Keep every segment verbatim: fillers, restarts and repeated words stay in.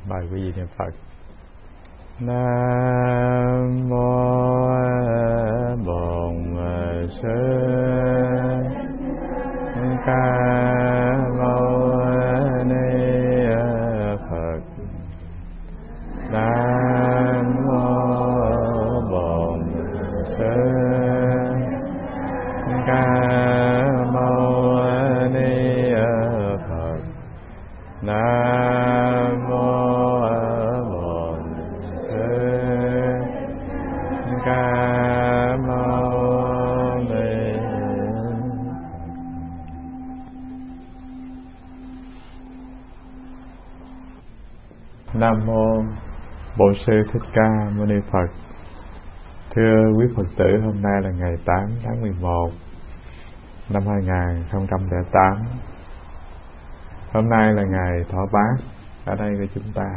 Mời quý vị niệm Phật. Nam mô Bổn Sư Ca Mâu Ni Phật. Nam mô Bổn Sư Ca Mâu Ni Phật. Nam mô Bổn Sư Ca Mâu Ni. Nam mô Bổn Sư Thích Ca Mâu Ni Phật. Thưa quý Phật tử, hôm nay là ngày tám tháng mười một năm hai nghìn không trăm lẻ tám. Hôm nay là ngày thọ bát ở đây của chúng ta.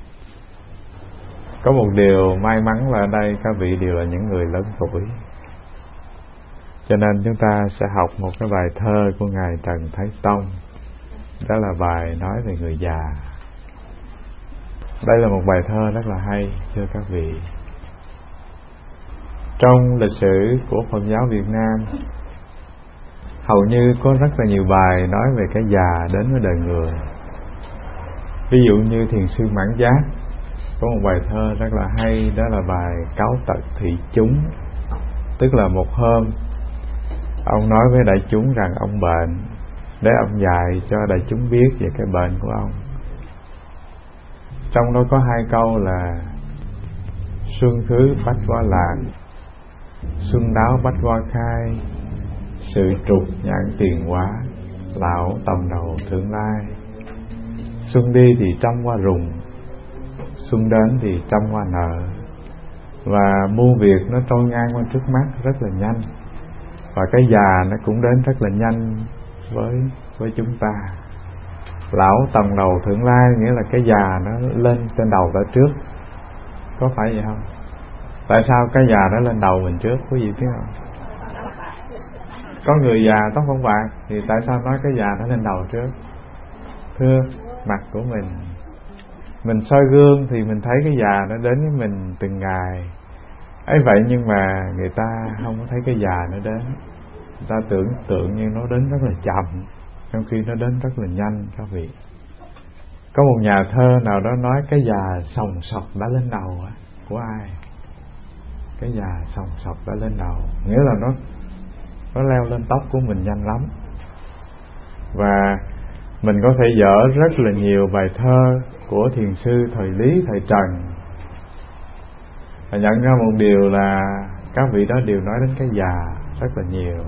Có một điều may mắn là ở đây các vị đều là những người lớn tuổi, cho nên chúng ta sẽ học một cái bài thơ của Ngài Trần Thái Tông. Đó là bài nói về người già. Đây là một bài thơ rất là hay, thưa các vị. Trong lịch sử của Phật giáo Việt Nam, hầu như có rất là nhiều bài nói về cái già đến với đời người. Ví dụ như Thiền sư Mãn Giác có một bài thơ rất là hay, đó là bài Cáo Tật Thị Chúng. Tức là một hôm ông nói với đại chúng rằng ông bệnh, để ông dạy cho đại chúng biết về cái bệnh của ông. Trong đó có hai câu là: xuân khứ bách hoa lạc, xuân đáo bách hoa khai, sự trục nhãn tiền hóa, lão tầm đầu thượng lai. Xuân đi thì trăm hoa rụng, xuân đến thì trăm hoa nở. Và muôn việc nó trôi ngang qua trước mắt rất là nhanh, và cái già nó cũng đến rất là nhanh với với chúng ta. Lão tầm đầu thượng lai nghĩa là cái già nó lên trên đầu ta trước. Có phải vậy không? Tại sao cái già nó lên đầu mình trước, quý vị biết không? Có người già tóc không bạc, thì tại sao nói cái già nó lên đầu trước? Thưa, mặt của mình, mình soi gương thì mình thấy cái già nó đến với mình từng ngày ấy vậy, nhưng mà người ta không có thấy cái già nó đến. Người ta tưởng tượng như nó đến rất là chậm, trong khi nó đến rất là nhanh các vị. Có một nhà thơ nào đó nói cái già sòng sọc đã lên đầu á, của ai? Cái già sòng sọc đã lên đầu, nghĩa là nó nó leo lên tóc của mình nhanh lắm. Và mình có thể dở rất là nhiều bài thơ của thiền sư thời Lý, thời Trần, và nhận ra một điều là các vị đó đều nói đến cái già rất là nhiều.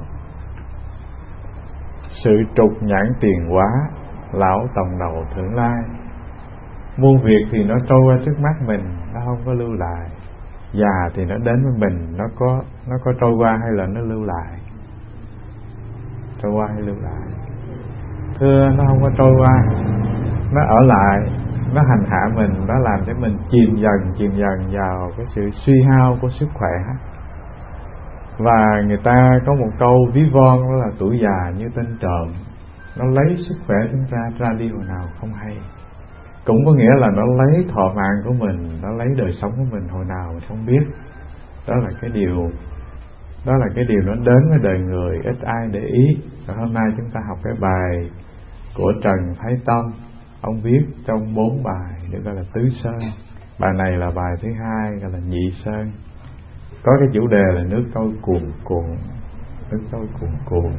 Sự trục nhãn tiền hóa, lão tầm đầu thượng lai. Muôn việc thì nó trôi qua trước mắt mình, nó không có lưu lại. Già thì nó đến với mình, nó có nó có trôi qua hay là nó lưu lại? Trôi qua hay lưu lại? Thưa, nó không có trôi qua, nó ở lại, nó hành hạ mình, nó làm cho mình chìm dần chìm dần vào cái sự suy hao của sức khỏe. Và người ta có một câu ví von, đó là tuổi già như tên trộm, nó lấy sức khỏe chúng ta ra đi hồi nào không hay. Cũng có nghĩa là nó lấy thọ mạng của mình, nó lấy đời sống của mình hồi nào mình không biết. Đó là cái điều Đó là cái điều nó đến với đời người, ít ai để ý. Và hôm nay chúng ta học cái bài của Trần Thái Tông. Ông viết trong bốn bài được gọi là Tứ Sơn. Bài này là bài thứ hai, gọi là Nhị Sơn. Có cái chủ đề là nước trôi cuồn cuộn. Nước trôi cuồn cuộn.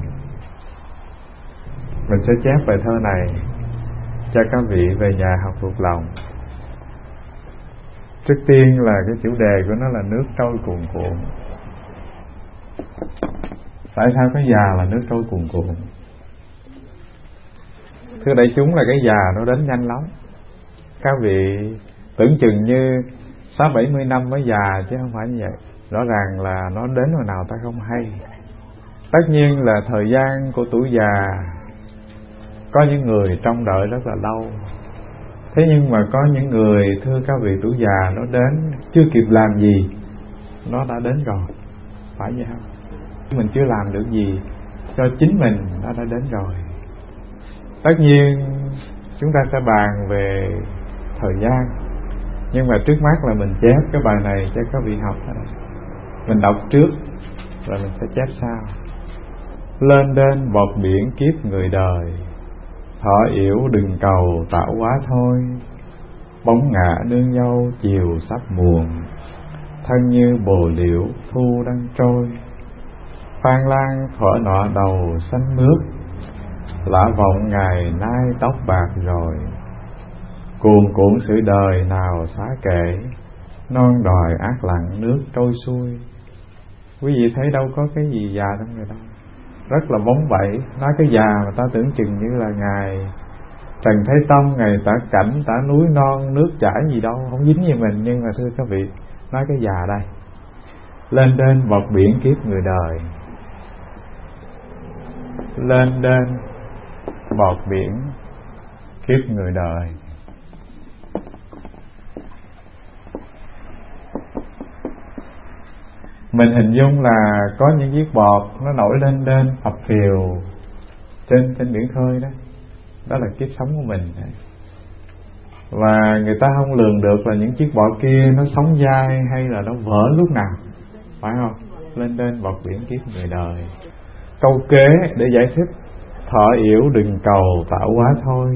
Mình sẽ chép bài thơ này cho các vị về nhà học thuộc lòng. Trước tiên là cái chủ đề của nó là nước trôi cuồn cuộn. Tại sao cái già là nước trôi cuồn cuộn? Thưa đại chúng, là cái già nó đến nhanh lắm. Các vị tưởng chừng như sáu bảy mươi năm mới già, chứ không phải như vậy. Rõ ràng là nó đến hồi nào ta không hay. Tất nhiên là thời gian của tuổi già, có những người trông đợi rất là lâu. Thế nhưng mà có những người, thưa các vị, tuổi già nó đến chưa kịp làm gì, nó đã đến rồi. Phải vậy không? Mình chưa làm được gì cho chính mình, nó đã đến rồi. Tất nhiên chúng ta sẽ bàn về thời gian. Nhưng mà trước mắt là mình chép cái bài này cho các vị học ở đây. Mình đọc trước rồi mình sẽ chép sau. Lên đến bọt biển kiếp người đời, thọ yểu đừng cầu tạo hóa thôi. Bóng ngả nương dâu chiều sắp muộn, thân như bồ liễu thu đang trôi. Phan lang thuở nọ đầu xanh mướt, lã vọng ngày nay tóc bạc rồi. Cuồn cuộn sự đời nào xá kể, non đòi ác lặng nước trôi xuôi. Quý vị thấy đâu có cái gì già trong người đâu, rất là bóng bẩy. Nói cái già mà ta tưởng chừng như là ngài Trần Thái Tông, ngày tả cảnh, tả núi non, nước chảy gì đâu, không dính gì mình. Nhưng mà thưa các vị, nói cái già đây. Lên đến bọt biển kiếp người đời, lên đến bọt biển kiếp người đời. Mình hình dung là có những chiếc bọt nó nổi lên lên phập phìu trên trên biển khơi đó. Đó là kiếp sống của mình. Và người ta không lường được là những chiếc bọt kia nó sống dai hay là nó vỡ lúc nào, phải không? Lên lên bọt biển kiếp người đời. Câu kế để giải thích: thọ yểu đừng cầu tạo hóa thôi.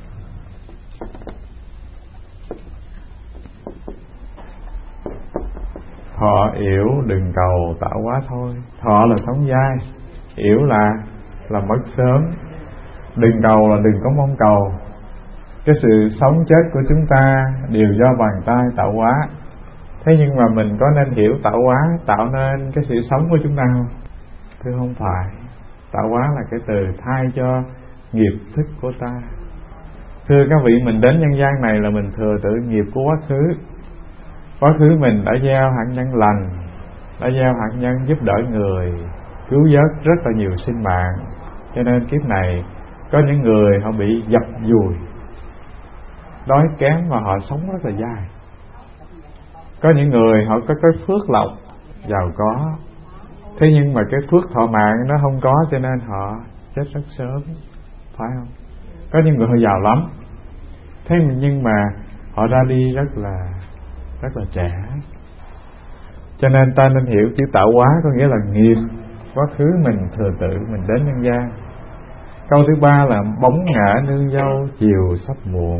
Thọ yểu đừng cầu tạo hóa thôi. Thọ là sống dai, yểu là là mất sớm. Đừng cầu là đừng có mong cầu. Cái sự sống chết của chúng ta đều do bàn tay tạo hóa. Thế nhưng mà mình có nên hiểu tạo hóa tạo nên cái sự sống của chúng ta không? Thưa không phải. Tạo hóa là cái từ thay cho nghiệp thức của ta. Thưa các vị, mình đến nhân gian này là mình thừa tự nghiệp của quá khứ. Quá khứ mình đã gieo hạt nhân lành, đã gieo hạt nhân giúp đỡ người, cứu vớt rất là nhiều sinh mạng. Cho nên kiếp này có những người họ bị dập dùi, đói kém mà họ sống rất là dai. Có những người họ có cái phước lộc giàu có, thế nhưng mà cái phước thọ mạng nó không có, cho nên họ chết rất sớm, phải không? Có những người họ giàu lắm, thế nhưng mà họ ra đi rất là rất là trẻ. Cho nên ta nên hiểu chữ tạo hóa có nghĩa là nghiệp quá khứ mình thừa tự mình đến nhân gian. Câu thứ ba là bóng ngả nương dâu chiều sắp muộn.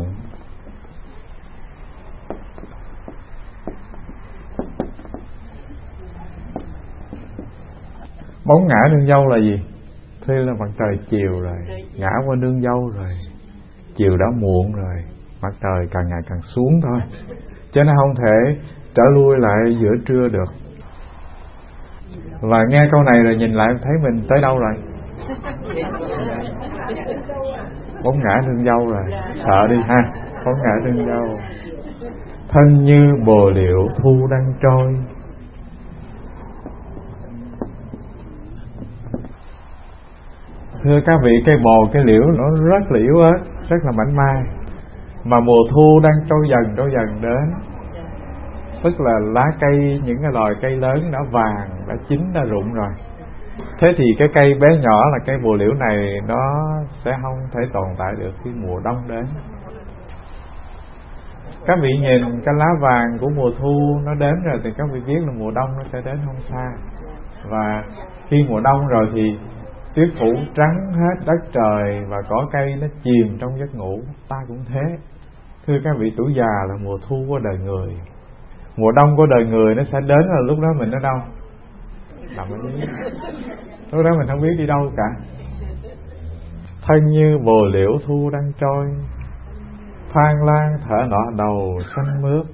Bóng ngả nương dâu là gì? Thế là mặt trời chiều rồi, ngã qua nương dâu rồi, chiều đã muộn rồi, mặt trời càng ngày càng xuống thôi, chứ nó không thể trở lui lại giữa trưa được. Và nghe câu này rồi nhìn lại thấy mình tới đâu rồi? Bóng ngả nương dâu rồi, sợ đi ha. Bóng ngả nương dâu, thân như bồ liễu thu đang trôi. Thưa các vị, cây bồ, cây liễu nó rất là yếu ớt, rất là mảnh mai, mà mùa thu đang trôi dần trôi dần đến. Tức là lá cây, những cái loài cây lớn đã vàng, đã chín, đã rụng rồi. Thế thì cái cây bé nhỏ là cây bồ liễu này nó sẽ không thể tồn tại được khi mùa đông đến. Các vị nhìn cái lá vàng của mùa thu nó đến rồi thì các vị biết là mùa đông nó sẽ đến không xa. Và khi mùa đông rồi thì tuyết phủ trắng hết đất trời và cỏ cây nó chìm trong giấc ngủ. Ta cũng thế. Thưa các vị, tuổi già là mùa thu của đời người, mùa đông của đời người nó sẽ đến, là lúc đó mình ở đâu? Nằm ở dưới. Lúc đó mình không biết đi đâu cả. Thân như bồ liễu thu đang trôi, Phan lang thở nọ đầu xanh mướt.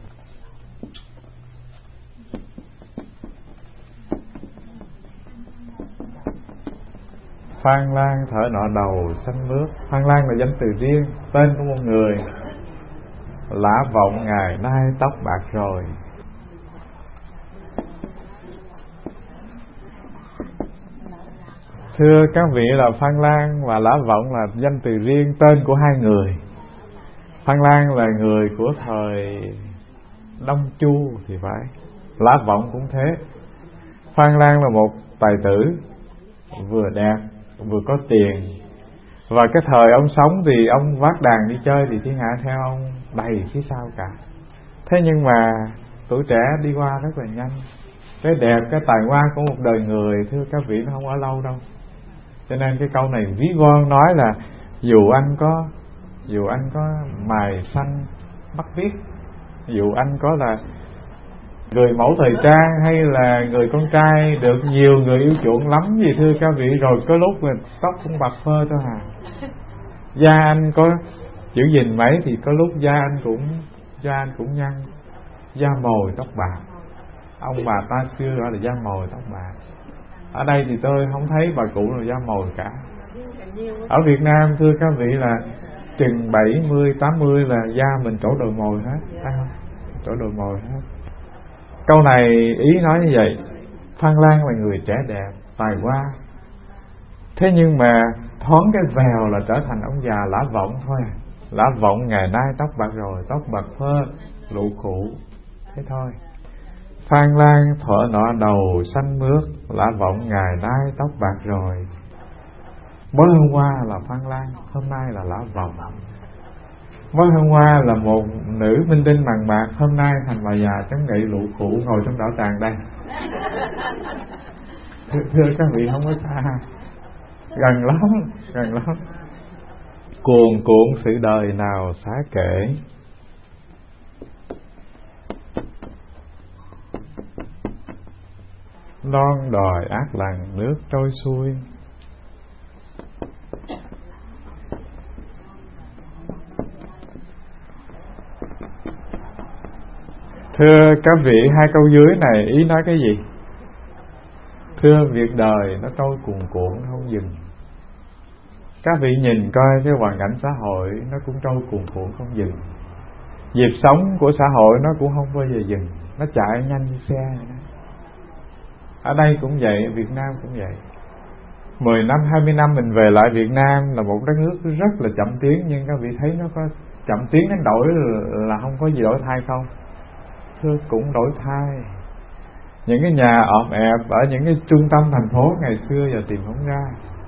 Phan lang thở nọ đầu xanh mướt. Phan lang là danh từ riêng, tên của một người. Lã vọng ngày nay tóc bạc rồi. Thưa các vị, là Phan lang và Lã vọng là danh từ riêng, tên của hai người. Phan lang là người của thời Đông Chu thì phải, Lã vọng cũng thế. Phan lang là một tài tử, vừa đẹp vừa có tiền, Và cái thời ông sống thì ông vác đàn đi chơi thì thiên hạ theo ông đầy phía sau cả. Thế nhưng mà tuổi trẻ đi qua rất là nhanh. Cái đẹp, cái tài hoa của một đời người, thưa các vị, nó không ở lâu đâu. Cho nên cái câu này ví von nói là dù anh có dù anh có mài xanh bắt viết, dù anh có là người mẫu thời trang hay là người con trai được nhiều người yêu chuộng lắm gì, thưa các vị, rồi có lúc mà tóc cũng bạc phơ thôi à. Da anh có giữ gìn mấy thì có lúc da anh cũng da anh cũng nhăn, da mồi tóc bạc. Ông bà ta xưa gọi là da mồi tóc bạc. Ở đây thì tôi không thấy bà cụ nào da mồi cả. Ở Việt Nam thưa các vị là chừng bảy mươi, tám mươi là da mình trổ đồi mồi hết, thấy không? Trổ đồi mồi hết. Câu này ý nói như vậy. Phan Lan là người trẻ đẹp, tài hoa. Thế nhưng mà thoáng cái vèo là trở thành ông già lã vọng thôi. Lã vọng ngày nay tóc bạc rồi, tóc bạc phơ, lụ khụ, thế thôi. Phan Lan thuở nọ đầu xanh mướt, lã vọng ngày nay tóc bạc rồi. Mới hôm qua là Phan Lan, hôm nay là lã vọng. Mới hôm qua là một nữ minh tinh mằn bạc, hôm nay thành bà già chống gậy lụ khụ ngồi trong đạo tràng đây. Thưa, thưa các vị, không có xa, gần lắm, gần lắm. Cuồn cuộn sự đời nào xá kể, non đòi ác lằn nước trôi xuôi. Thưa các vị, hai câu dưới này ý nói cái gì? Thưa, việc đời nó trôi cuồn cuộn, nó không dừng. Các vị nhìn coi cái hoàn cảnh xã hội nó cũng trôi cuồn cuộn không dừng. Nhịp sống của xã hội nó cũng không bao giờ dừng, nó chạy nhanh như xe vậy đó. Ở đây cũng vậy, Việt Nam cũng vậy. Mười năm, hai mươi năm mình về lại Việt Nam là một đất nước rất là chậm tiến. Nhưng các vị thấy nó có chậm tiến đến đổi là không có gì đổi thay không? Thưa, cũng đổi thay. Những cái nhà ọp ẹp ở những cái trung tâm thành phố ngày xưa giờ tìm không ra.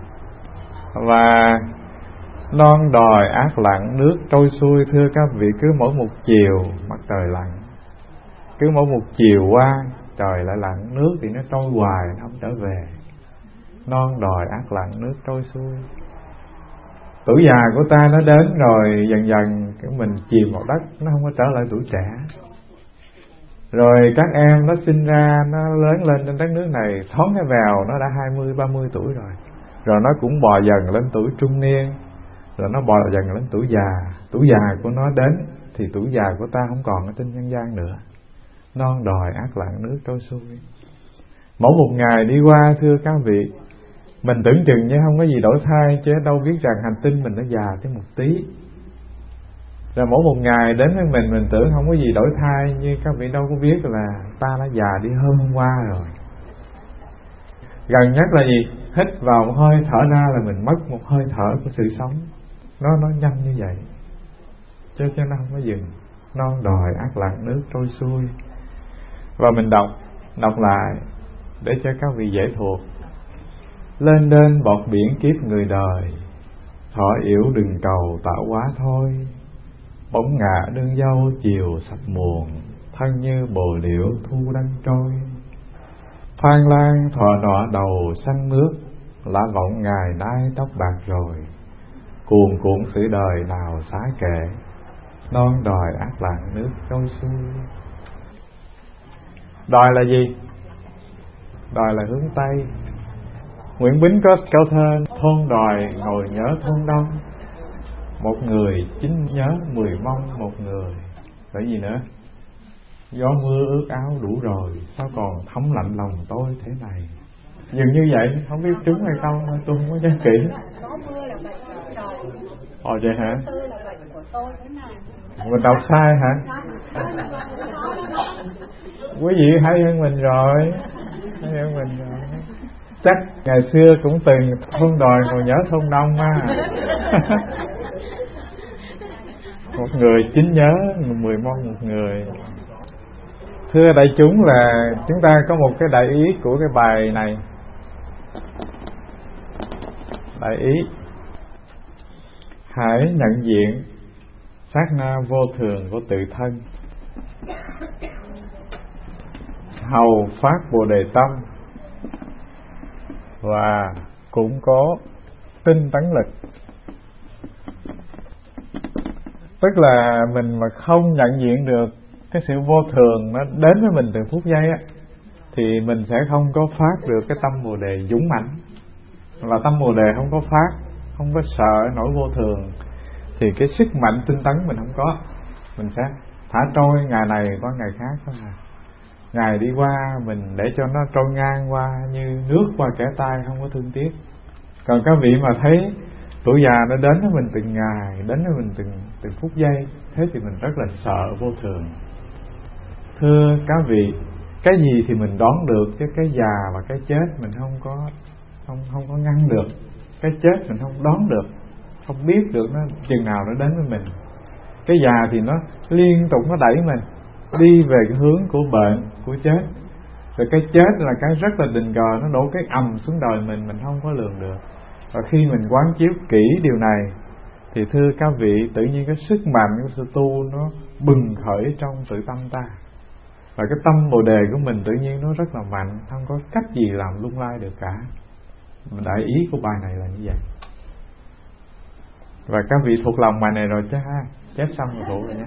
Và non đòi ác lặng nước trôi xuôi. Thưa các vị, cứ mỗi một chiều mặt trời lặn, cứ mỗi một chiều qua trời lại lặn, nước thì nó trôi hoài, nó không trở về. Non đòi ác lặng nước trôi xuôi. Tuổi già của ta nó đến rồi, dần dần cái mình chìm vào đất, nó không có trở lại tuổi trẻ. Rồi các em nó sinh ra, nó lớn lên trên đất nước này, thoáng cái vào nó đã hai mươi, ba mươi tuổi rồi. Rồi nó cũng bò dần lên tuổi trung niên, rồi nó bò dần lên tuổi già. Tuổi già của nó đến thì tuổi già của ta không còn ở trên nhân gian nữa. Non đòi ác lặng nước trôi xuôi. Mỗi một ngày đi qua, thưa các vị, mình tưởng chừng như không có gì đổi thay, chứ đâu biết rằng hành tinh mình nó già thêm một tí. Rồi mỗi một ngày đến với mình, mình tưởng không có gì đổi thay, nhưng các vị đâu có biết là ta đã già đi hơn hôm qua rồi. Gần nhất là gì? Hít vào một hơi, thở ra là mình mất một hơi thở của sự sống. Nó nó nhanh như vậy, chứ cho nó không có dừng. Non đòi ác lặng nước trôi xuôi. Và mình đọc, đọc lại để cho các vị dễ thuộc. Lên đên bọt biển kiếp người đời, thọ yểu đừng cầu tạo hóa thôi. Bóng ngả đương dâu chiều sập muộn, thân như bồ liễu thu đang trôi. Phan Lan thọ nọ đầu xanh mướt, lã vọng ngày nay tóc bạc rồi. Cuồn cuộn sự đời nào xá kể, non đòi ác lặng nước trôi xuôi. Đòi là gì? Đòi là hướng Tây. Nguyễn Bính có câu thơ: thôn đòi ngồi nhớ thôn đông, một người chính nhớ mười mong một người. Bởi gì nữa? Gió mưa ướt áo đủ rồi, sao còn thấm lạnh lòng tôi thế này. Dường như vậy, không biết trúng hay không, tôi không có nhớ kỹ. Có mưa là bệnh của trời. Ồ vậy hả? Tư là bệnh của tôi thế này. Mình đọc sai hả? Quý vị hay hơn mình rồi, hay hơn mình rồi. Chắc ngày xưa cũng từng thôn đòi ngồi nhớ thôn đông á. Một người chính nhớ, mười mong một người. Thưa đại chúng, là chúng ta có một cái đại ý của cái bài này. Đại ý hãy nhận diện sát na vô thường của tự thân, hầu phát Bồ Đề tâm và củng cố tinh tấn lực. Tức là mình mà không nhận diện được cái sự vô thường nó đến với mình từng phút giây á, thì mình sẽ không có phát được cái tâm Bồ Đề dũng mãnh. Và tâm Bồ Đề không có phát, không có sợ nỗi vô thường, thì cái sức mạnh tinh tấn mình không có. Mình sẽ thả trôi ngày này qua ngày khác thôi à. Ngày đi qua mình để cho nó trôi ngang qua như nước qua kẻ tay, không có thương tiếc. Còn các vị mà thấy tuổi già nó đến với mình từng ngày, đến với mình từng từng phút giây, thế thì mình rất là sợ vô thường. Thưa các vị, cái gì thì mình đoán được, chứ cái già và cái chết mình không có không không có ngăn được. Cái chết mình không đoán được, không biết được nó chừng nào nó đến với mình. Cái già thì nó liên tục nó đẩy mình đi về cái hướng của bệnh, của chết. Rồi cái chết là cái rất là tình cờ, nó đổ cái ầm xuống đời mình, mình không có lường được. Và khi mình quán chiếu kỹ điều này thì thưa các vị, tự nhiên cái sức mạnh của sự tu nó bừng khởi trong tự tâm ta. Và cái tâm Bồ Đề của mình tự nhiên nó rất là mạnh, không có cách gì làm lung lay được cả. Đại ý của bài này là như vậy. Và các vị thuộc lòng bài này rồi chứ ha, chép xong rồi đủ rồi nhé.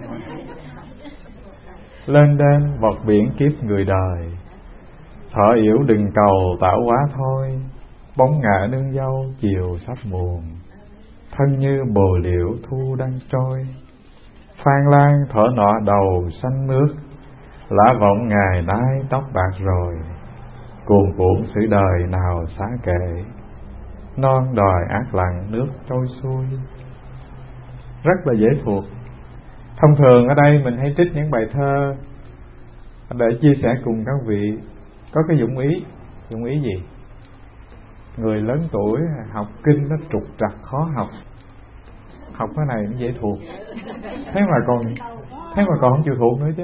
Lên đên vọt biển kiếp người đời, thở yếu đừng cầu tạo hóa thôi. Bóng ngã nương dâu chiều sắp muộn, thân như bồ liễu thu đang trôi. Phan lan thở nọ đầu xanh mướt, lá vọng ngày nay tóc bạc rồi. Cuồn cuộn sự đời nào xá kệ, non đòi ác lặng nước trôi xuôi. Rất là dễ thuộc. Thông thường ở đây mình hay trích những bài thơ để chia sẻ cùng các vị. Có cái dụng ý. Dụng ý gì? Người lớn tuổi học kinh nó trục trặc khó học, học cái này nó dễ thuộc. Thế mà còn Thế mà còn không chịu thuộc nữa chứ.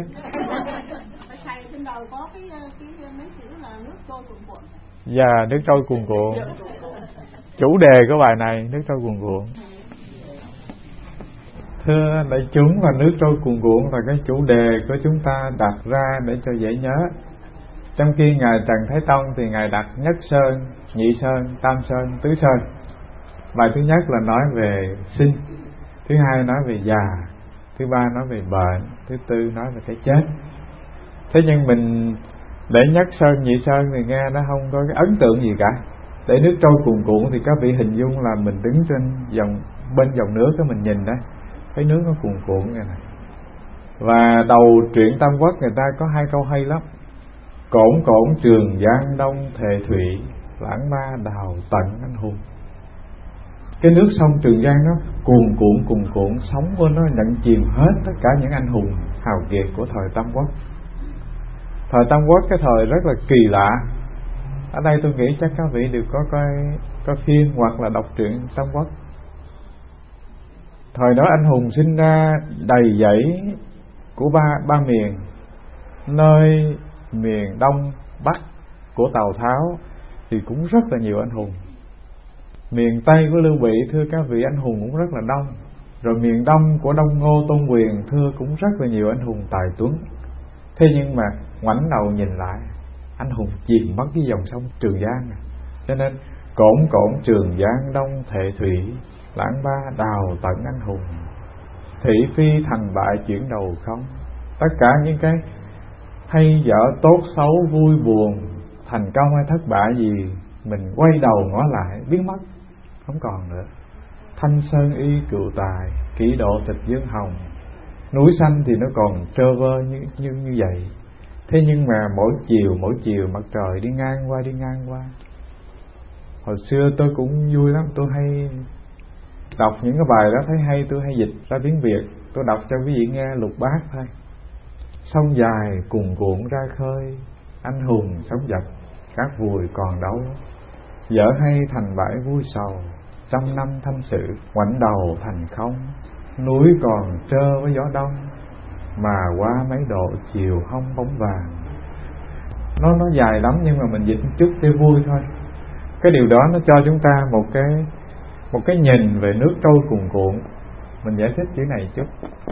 Dạ, nước trôi cuồn cuộn. Chủ đề của bài này nước trôi cuồn cuộn. Thưa đại chúng, và nước trôi cuồn cuộn là cái chủ đề của chúng ta đặt ra để cho dễ nhớ. Trong khi Ngài Trần Thái Tông thì Ngài đặt nhất sơn, nhị sơn, tam sơn, tứ sơn. Bài thứ nhất là nói về sinh, thứ hai nói về già, thứ ba nói về bệnh, thứ tư nói về cái chết. Thế nhưng mình để nhất sơn, nhị sơn thì nghe nó không có cái ấn tượng gì cả. Để nước trôi cuồn cuộn thì các vị hình dung là mình đứng trên dòng, bên dòng nước đó mình nhìn đó, cái nước nó cuồn cuộn như này. Và đầu truyện Tam Quốc người ta có hai câu hay lắm. Cổn cổn Trường Giang Đông thệ thủy, lãng ma đào tận anh hùng. Cái nước sông Trường Giang nó cuồn cuộn cuồn cuộn, sóng của nó nhận chìm hết tất cả những anh hùng hào kiệt của thời Tam Quốc. Thời Tam Quốc cái thời rất là kỳ lạ. Ở đây tôi nghĩ chắc các vị đều có coi coi phim hoặc là đọc truyện Tam Quốc. Thời đó anh hùng sinh ra đầy dẫy của ba ba miền. Nơi miền Đông Bắc của Tào Tháo thì cũng rất là nhiều anh hùng. Miền Tây của Lưu Bị thưa các vị, anh hùng cũng rất là đông. Rồi miền Đông của Đông Ngô Tôn Quyền thưa cũng rất là nhiều anh hùng tài tuấn. Thế nhưng mà ngoảnh đầu nhìn lại, anh hùng chìm mất cái dòng sông Trường Giang. Cho nên cổn cổn Trường Giang Đông thệ thủy, lãng ba đào tận anh hùng. Thị phi thành bại chuyển đầu không. Tất cả những cái hay dở, tốt xấu, vui buồn, thành công hay thất bại gì, mình quay đầu ngó lại biến mất, không còn nữa. Thanh sơn y cựu tài, kỷ độ tịch dương hồng. Núi xanh thì nó còn trơ vơ như, như, như vậy. Thế nhưng mà mỗi chiều mỗi chiều mặt trời đi ngang qua đi ngang qua. Hồi xưa tôi cũng vui lắm, tôi hay đọc những cái bài đó thấy hay, tôi hay dịch ra tiếng Việt, tôi đọc cho quý vị nghe lục bát thôi. Sông dài cuồn cuộn ra khơi, anh hùng sống dập, các vùi còn đấu. Dở hay thành bãi vui sầu, trăm năm thâm sự, ngoảnh đầu thành không. Núi còn trơ với gió đông, mà qua mấy độ chiều hông bóng vàng. Nó nó dài lắm nhưng mà mình dịch một chút để vui thôi. Cái điều đó nó cho chúng ta một cái một cái nhìn về nước trôi cuồn cuộn. Mình giải thích chữ này chút.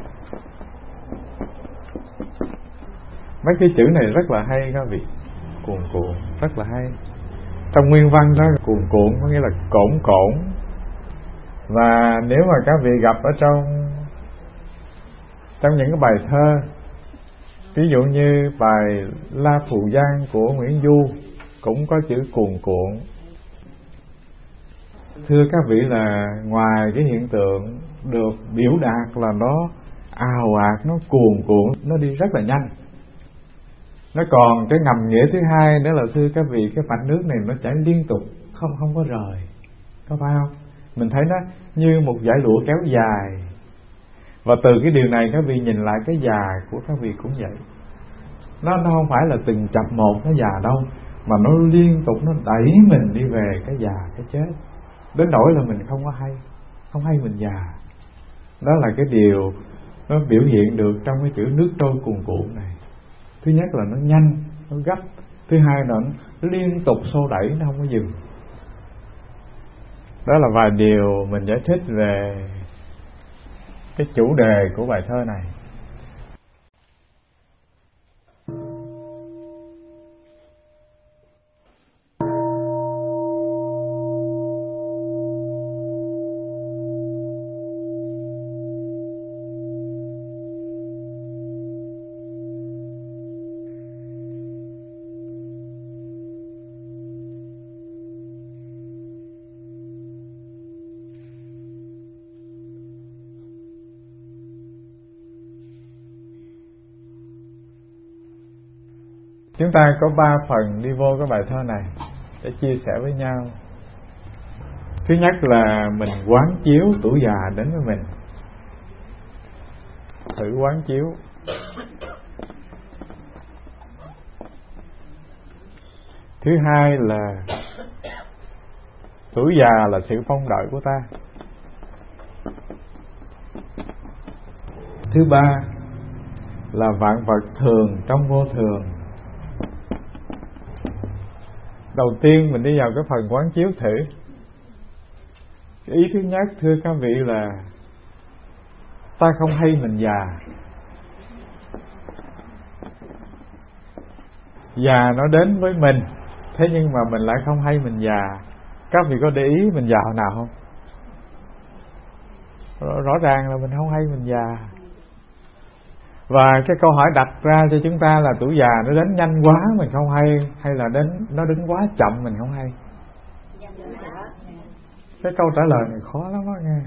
Mấy cái chữ này rất là hay các vị. Cuồn cuộn, rất là hay. Trong nguyên văn đó, cuồn cuộn có nghĩa là cổn cổn. Và nếu mà các vị gặp ở trong Trong những cái bài thơ, ví dụ như bài La Phù Giang của Nguyễn Du cũng có chữ cuồn cuộn. Thưa các vị là ngoài cái hiện tượng được biểu đạt là nó ào ạt, nó cuồn cuộn, nó đi rất là nhanh, nó còn cái ngầm nghĩa thứ hai nữa là thưa các vị, cái mạch nước này nó chảy liên tục, không không có rời, có phải không? Mình thấy nó như một dải lụa kéo dài. Và từ cái điều này các vị nhìn lại cái già của các vị cũng vậy. Nó, nó không phải là từng chập một nó già đâu, mà nó liên tục nó đẩy mình đi về cái già, cái chết, đến nỗi là mình không có hay, không hay mình già. Đó là cái điều nó biểu hiện được trong cái chữ nước trôi cuồn cuộn này. Thứ nhất là nó nhanh, nó gấp. Thứ hai là nó liên tục xô đẩy, nó không có dừng. Đó là vài điều mình giải thích về cái chủ đề của bài thơ này. Chúng ta có ba phần đi vô cái bài thơ này để chia sẻ với nhau. Thứ nhất là mình quán chiếu tuổi già đến với mình, thử quán chiếu. Thứ hai là tuổi già là sự mong đợi của ta. Thứ ba là vạn vật thường trong vô thường. Đầu tiên mình đi vào cái phần quán chiếu thử. Cái ý thứ nhất thưa các vị là ta không hay mình già. Già nó đến với mình, thế nhưng mà mình lại không hay mình già. Các vị có để ý mình già hồi nào không? Rõ, rõ ràng là mình không hay mình già. Và cái câu hỏi đặt ra cho chúng ta là tuổi già nó đến nhanh quá mình không hay, hay là đến nó đến quá chậm mình không hay? Cái câu trả lời này khó lắm đó nghe.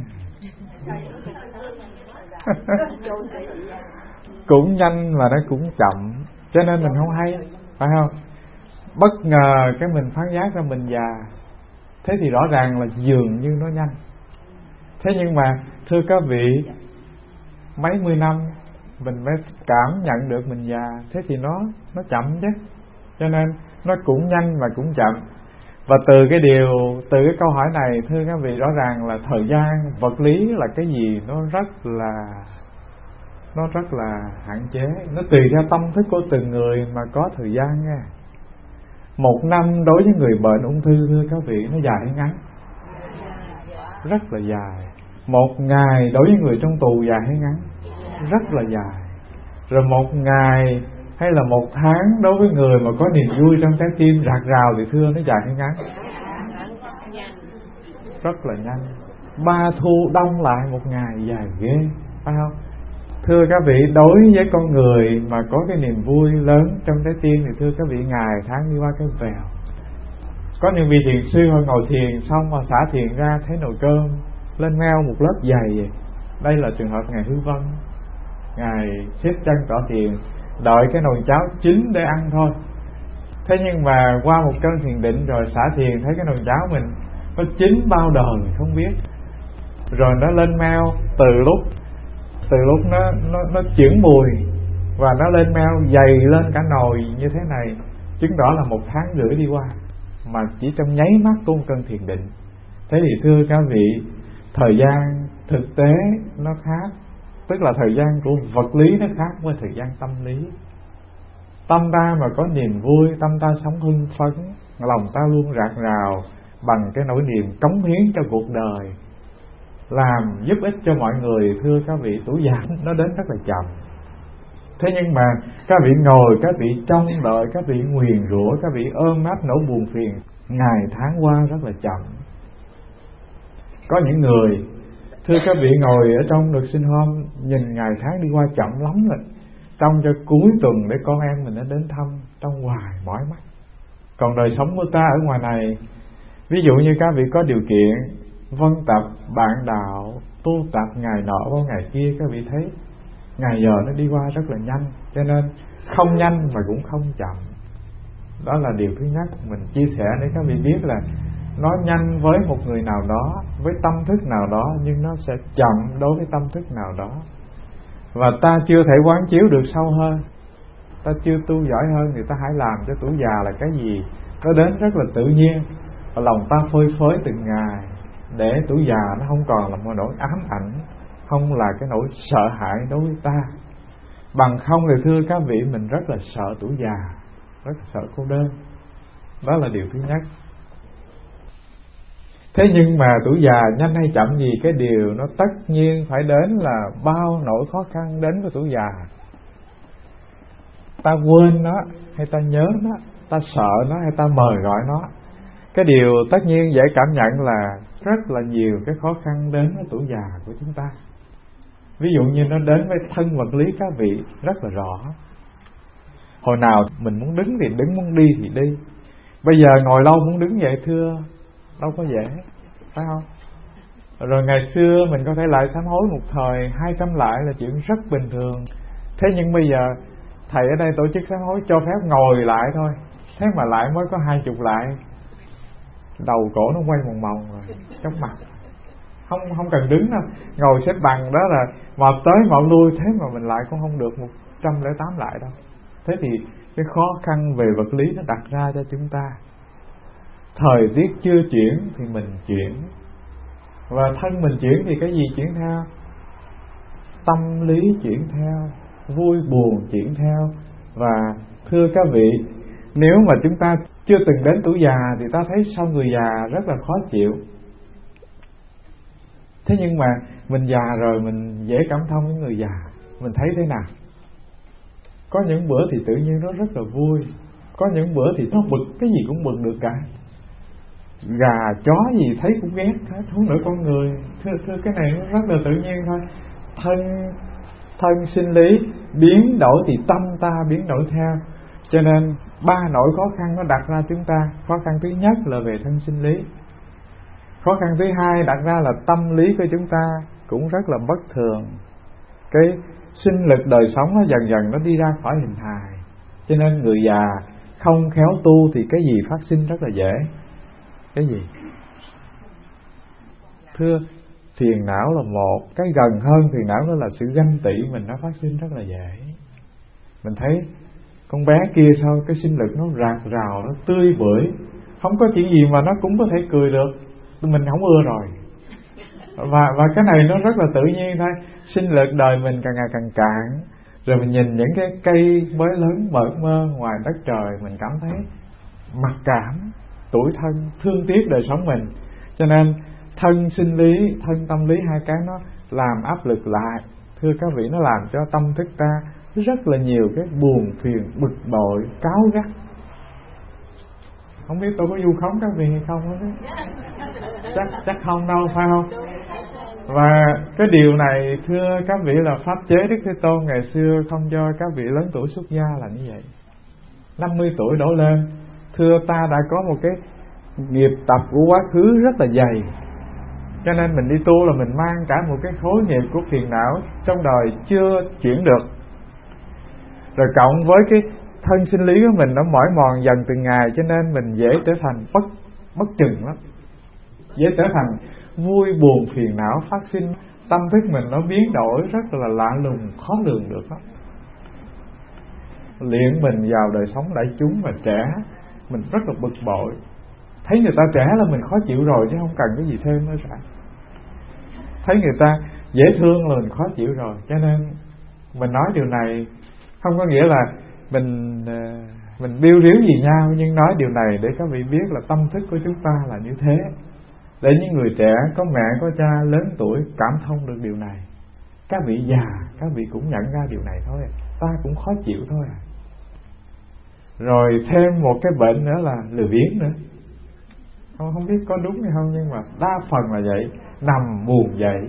Cũng nhanh mà nó cũng chậm, cho nên mình không hay, phải không? Bất ngờ cái mình phán giác ra mình già, thế thì rõ ràng là dường như nó nhanh. Thế nhưng mà thưa các vị, mấy mươi năm mình mới cảm nhận được mình già, thế thì nó nó chậm chứ. Cho nên nó cũng nhanh và cũng chậm. Và từ cái điều từ cái câu hỏi này thưa các vị, rõ ràng là thời gian vật lý là cái gì nó rất là nó rất là hạn chế. Nó tùy theo tâm thức của từng người mà có thời gian nha. Một năm đối với người bệnh ung thư thưa các vị, nó dài hay ngắn? Rất là dài. Một ngày đối với người trong tù dài hay ngắn? Rất là dài. Rồi một ngày hay là một tháng đối với người mà có niềm vui trong trái tim rạc rào thì thưa nó dài hay ngắn? Rất là nhanh. Ba thu đông lại một ngày dài ghê, phải không? Thưa các vị, đối với con người mà có cái niềm vui lớn trong trái tim thì thưa các vị, ngày tháng đi qua cái vèo. Có những vị thiền sư họ ngồi thiền xong mà xả thiền ra thấy nồi cơm lên meo một lớp dày vậy. Đây là trường hợp Ngài Hư Vân. Ngài xếp chân tọa thiền, đợi cái nồi cháo chín để ăn thôi. Thế nhưng mà qua một cơn thiền định rồi xả thiền, thấy cái nồi cháo mình nó chín bao đời không biết. Rồi nó lên meo từ lúc từ lúc nó nó nó chuyển mùi và nó lên meo dày lên cả nồi như thế này, chứng tỏ là một tháng rưỡi đi qua mà chỉ trong nháy mắt của một cơn thiền định. Thế thì thưa các vị, thời gian thực tế nó khác, tức là thời gian của vật lý nó khác với thời gian tâm lý. Tâm ta mà có niềm vui, tâm ta sống hưng phấn, lòng ta luôn rạc rào bằng cái nỗi niềm cống hiến cho cuộc đời, làm giúp ích cho mọi người. Thưa các vị, tuổi già nó đến rất là chậm. Thế nhưng mà các vị ngồi, các vị trông đợi, các vị nguyền rủa, các vị ôm ấp nỗi buồn phiền, ngày tháng qua rất là chậm. Có những người, thưa các vị, ngồi ở trong được sinh hôm, nhìn ngày tháng đi qua chậm lắm rồi, trông cho cuối tuần để con em mình nó đến thăm, trong hoài mỏi mắt. Còn đời sống của ta ở ngoài này, ví dụ như các vị có điều kiện vân tập bạn đạo, tu tập ngày nọ qua ngày kia, các vị thấy ngày giờ nó đi qua rất là nhanh. Cho nên không nhanh mà cũng không chậm. Đó là điều thứ nhất mình chia sẻ để các vị biết là nó nhanh với một người nào đó, với tâm thức nào đó, nhưng nó sẽ chậm đối với tâm thức nào đó. Và ta chưa thể quán chiếu được sâu hơn, ta chưa tu giỏi hơn, thì ta hãy làm cho tuổi già là cái gì nó đến rất là tự nhiên. Và lòng ta phơi phới từng ngày, để tuổi già nó không còn là một nỗi ám ảnh, không là cái nỗi sợ hãi đối với ta. Bằng không thì thưa các vị, mình rất là sợ tuổi già, rất là sợ cô đơn. Đó là điều thứ nhất. Thế nhưng mà tuổi già nhanh hay chậm gì, cái điều nó tất nhiên phải đến là bao nỗi khó khăn đến với tuổi già. Ta quên nó hay ta nhớ nó, ta sợ nó hay ta mời gọi nó, cái điều tất nhiên dễ cảm nhận là rất là nhiều cái khó khăn đến với tuổi già của chúng ta. Ví dụ như nó đến với thân vật lý các vị rất là rõ. Hồi nào mình muốn đứng thì đứng, muốn đi thì đi. Bây giờ ngồi lâu muốn đứng dậy thưa, đâu có dễ, phải không? Rồi ngày xưa mình có thể lại sám hối một thời, hai trăm lại là chuyện rất bình thường. Thế nhưng bây giờ thầy ở đây tổ chức sám hối cho phép ngồi lại thôi. Thế mà lại mới có hai chục lại, đầu cổ nó quay mòng mòng rồi, chóng mặt. Không không cần đứng đâu, ngồi xếp bằng đó là mọt tới mọt lui, thế mà mình lại cũng không được một trăm lẻ tám lại đâu. Thế thì cái khó khăn về vật lý nó đặt ra cho chúng ta. Thời tiết chưa chuyển thì mình chuyển, và thân mình chuyển thì cái gì chuyển theo? Tâm lý chuyển theo, vui buồn chuyển theo. Và thưa các vị, nếu mà chúng ta chưa từng đến tuổi già thì ta thấy sao người già rất là khó chịu. Thế nhưng mà mình già rồi mình dễ cảm thông với người già. Mình thấy thế nào? Có những bữa thì tự nhiên nó rất là vui, có những bữa thì nó bực, cái gì cũng bực được cả. Gà chó gì thấy cũng ghét hết, không nổi con người. Thưa, thưa cái này nó rất là tự nhiên thôi. Thân thân sinh lý biến đổi thì tâm ta biến đổi theo. Cho nên ba nỗi khó khăn nó đặt ra chúng ta. Khó khăn thứ nhất là về thân sinh lý. Khó khăn thứ hai đặt ra là tâm lý của chúng ta cũng rất là bất thường. Cái sinh lực đời sống nó dần dần nó đi ra khỏi hình hài. Cho nên người già không khéo tu thì cái gì phát sinh rất là dễ. Cái gì? Thưa, phiền não là một, cái gần hơn phiền não đó là sự ganh tị mình nó phát sinh rất là dễ. Mình thấy con bé kia sao cái sinh lực nó rạc rào, nó tươi bưởi, không có chuyện gì mà nó cũng có thể cười được, mình không ưa rồi. Và và cái này nó rất là tự nhiên thôi. Sinh lực đời mình càng ngày càng cạn, rồi mình nhìn những cái cây mới lớn mợt mơ ngoài đất trời, mình cảm thấy mặc cảm, tủi thân, thương tiếc đời sống mình. Cho nên thân sinh lý, thân tâm lý, hai cái nó làm áp lực lại. Thưa các vị, nó làm cho tâm thức ta rất là nhiều cái buồn phiền, bực bội, cáu gắt. Không biết tôi có vu khống các vị hay không đó. Chắc, chắc không đâu, phải không? Và cái điều này thưa các vị là pháp chế Đức Thế Tôn ngày xưa không cho các vị lớn tuổi xuất gia là như vậy. năm mươi tuổi đổ lên, thưa ta đã có một cái nghiệp tập của quá khứ rất là dày. Cho nên mình đi tu là mình mang cả một cái khối nghiệp của phiền não trong đời chưa chuyển được. Rồi cộng với cái thân sinh lý của mình nó mỏi mòn dần từng ngày, cho nên mình dễ trở thành bất bất chừng lắm, dễ trở thành vui buồn phiền não phát sinh. Tâm thức mình nó biến đổi rất là lạ lùng, khó lường được lắm. Luyện mình vào đời sống đại chúng mà trẻ, mình rất là bực bội. Thấy người ta trẻ là mình khó chịu rồi, chứ không cần cái gì thêm nữa cả. Thấy người ta dễ thương là mình khó chịu rồi. Cho nên mình nói điều này không có nghĩa là mình mình biêu riếu gì nhau, nhưng nói điều này để các vị biết là tâm thức của chúng ta là như thế. để những người trẻ có mẹ có cha lớn tuổi cảm thông được điều này. Các vị già, các vị cũng nhận ra điều này thôi, ta cũng khó chịu thôi. Rồi thêm một cái bệnh nữa là lười biếng nữa. Không, không biết có đúng hay không, nhưng mà đa phần là vậy. Nằm buồn dậy,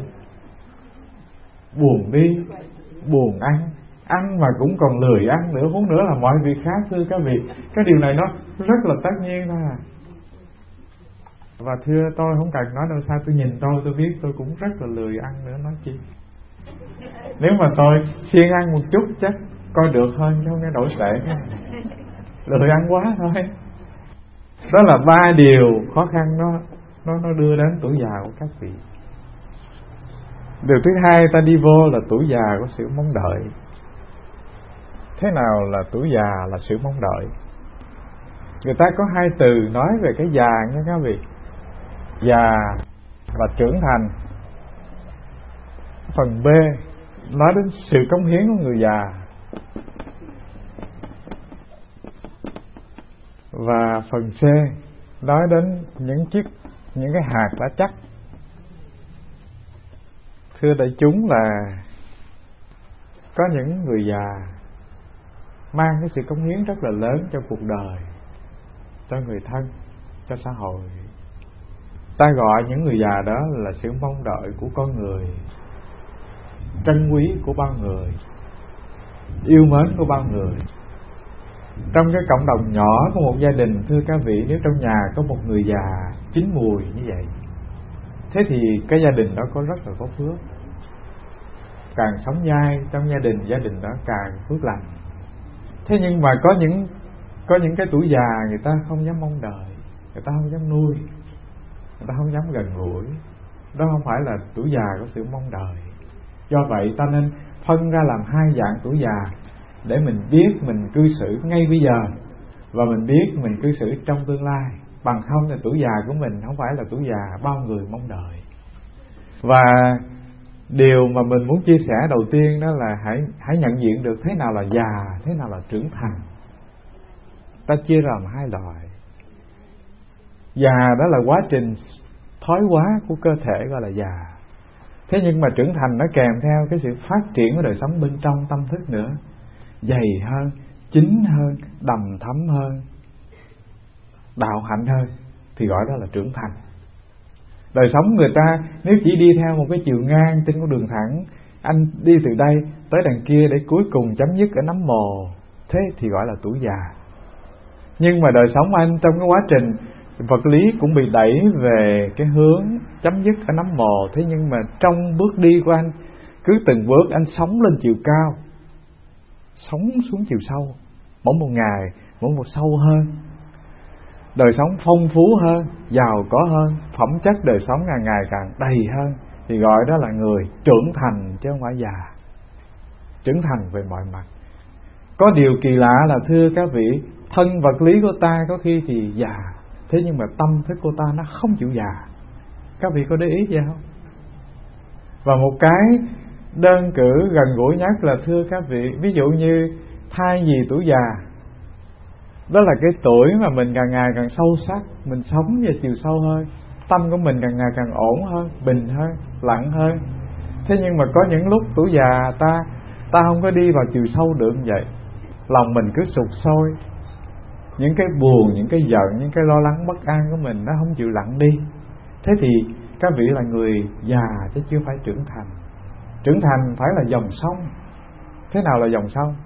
buồn đi, buồn ăn, ăn mà cũng còn lười ăn nữa, huống nữa là mọi việc khác. Thưa các vị, cái điều này nó rất là tất nhiên thôi à. Và thưa tôi không cần nói đâu, sao tôi nhìn tôi tôi biết tôi cũng rất là lười ăn nữa, nói chi. Nếu mà tôi siêng ăn một chút chắc coi được hơn, chứ không nghe đổi tệ. Lười ăn quá thôi. Đó là ba điều khó khăn nó nó nó đưa đến tuổi già của các vị. Điều thứ hai ta đi vô là tuổi già của sự mong đợi. Thế nào là tuổi già là sự mong đợi? Người ta có hai từ nói về cái già nha các vị: già và trưởng thành. Phần B nói đến sự cống hiến của người già, và phần C nói đến những chiếc những cái hạt đã chắc. Thưa đại chúng, là có những người già mang cái sự cống hiến rất là lớn cho cuộc đời, cho người thân, cho xã hội. Ta gọi những người già đó là sự mong đợi của con người, trân quý của bao người, yêu mến của bao người. Trong cái cộng đồng nhỏ của một gia đình, thưa các vị, nếu trong nhà có một người già chín mùi như vậy, thế thì cái gia đình đó có rất là có phước. Càng sống nhai trong gia đình, gia đình đó càng phước lành. Thế nhưng mà có những có những cái tuổi già người ta không dám mong đợi, người ta không dám nuôi, người ta không dám gần gũi. Đó không phải là tuổi già của sự mong đợi. Do vậy ta nên phân ra làm hai dạng tuổi già, để mình biết mình cư xử ngay bây giờ, và mình biết mình cư xử trong tương lai. Bằng không thì tuổi già của mình không phải là tuổi già bao người mong đợi. Và điều mà mình muốn chia sẻ đầu tiên đó là hãy hãy nhận diện được thế nào là già, thế nào là trưởng thành. Ta chia làm hai loại. Già đó là quá trình thoái hóa của cơ thể, gọi là già. Thế nhưng mà trưởng thành nó kèm theo cái sự phát triển của đời sống bên trong tâm thức nữa, dày hơn, chín hơn, đầm thấm hơn, đạo hạnh hơn, thì gọi đó là trưởng thành. Đời sống người ta nếu chỉ đi theo một cái chiều ngang trên con đường thẳng, anh đi từ đây tới đằng kia để cuối cùng chấm dứt ở nấm mồ, thế thì gọi là tuổi già. Nhưng mà đời sống anh trong cái quá trình vật lý cũng bị đẩy về cái hướng chấm dứt ở nấm mồ. Thế nhưng mà trong bước đi của anh, cứ từng bước anh sống lên chiều cao, sống xuống chiều sâu, mỗi một ngày mỗi một sâu hơn, đời sống phong phú hơn, giàu có hơn, phẩm chất đời sống ngày ngày càng đầy hơn, thì gọi đó là người trưởng thành chứ không phải già. Trưởng thành về mọi mặt. Có điều kỳ lạ là thưa các vị, thân vật lý của ta có khi thì già, thế nhưng mà tâm thức của ta nó không chịu già. Các vị có để ý vậy không? Và một cái đơn cử gần gũi nhất là thưa các vị, ví dụ như thay vì tuổi già, đó là cái tuổi mà mình càng ngày càng sâu sắc, mình sống về chiều sâu hơn, tâm của mình càng ngày càng ổn hơn, bình hơn, lặng hơn. Thế nhưng mà có những lúc tuổi già ta ta không có đi vào chiều sâu được như vậy, lòng mình cứ sụt sôi, những cái buồn, những cái giận, những cái lo lắng bất an của mình nó không chịu lặng đi. Thế thì các vị là người già chứ chưa phải trưởng thành. Trưởng thành phải là dòng sông. Thế nào là dòng sông?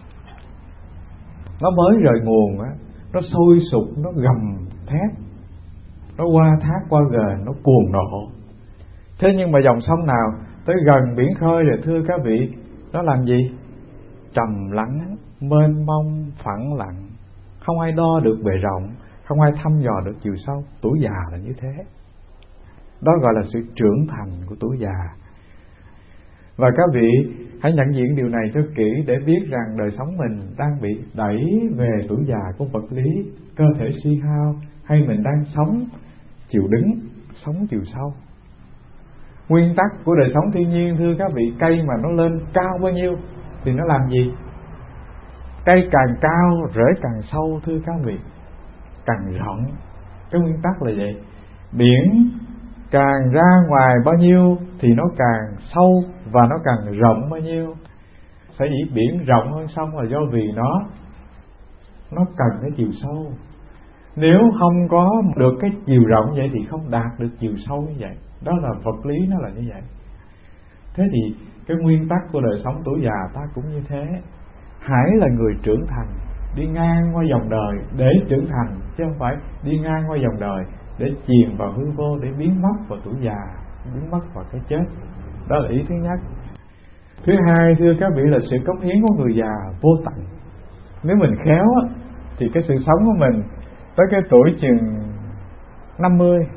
Nó mới rời nguồn á, nó sôi sục, nó gầm thét, nó qua thác qua ghềnh, nó cuồng nộ. Thế nhưng mà dòng sông nào tới gần biển khơi rồi thưa các vị, nó làm gì? Trầm lắng, mênh mông, phẳng lặng, không ai đo được bề rộng, không ai thăm dò được chiều sâu. Tuổi già là như thế. Đó gọi là sự trưởng thành của tuổi già. Và các vị hãy nhận diện điều này cho kỹ, để biết rằng đời sống mình đang bị đẩy về tuổi già của vật lý, cơ thể suy hao, hay mình đang sống chiều đứng, sống chiều sâu. Nguyên tắc của đời sống thiên nhiên thưa các vị, cây mà nó lên cao bao nhiêu thì nó làm gì? Cây càng cao rễ càng sâu thưa các vị, càng rộng. Cái nguyên tắc là vậy. Biển càng ra ngoài bao nhiêu thì nó càng sâu và nó càng rộng bao nhiêu. Sở dĩ biển rộng hơn sông là do vì nó nó cần cái chiều sâu. Nếu không có được cái chiều rộng vậy thì không đạt được chiều sâu như vậy. Đó là vật lý, nó là như vậy. Thế thì cái nguyên tắc của đời sống tuổi già ta cũng như thế. Hãy là người trưởng thành, đi ngang qua dòng đời để trưởng thành, chứ không phải đi ngang qua dòng đời để chìm vào hư vô, để biến mất vào tuổi già, biến mất vào cái chết. Đó là ý thứ nhất. Thứ hai, thưa các vị, là sự cống hiến của người già vô tận. Nếu mình khéo thì cái sự sống của mình tới cái tuổi chừng năm mươi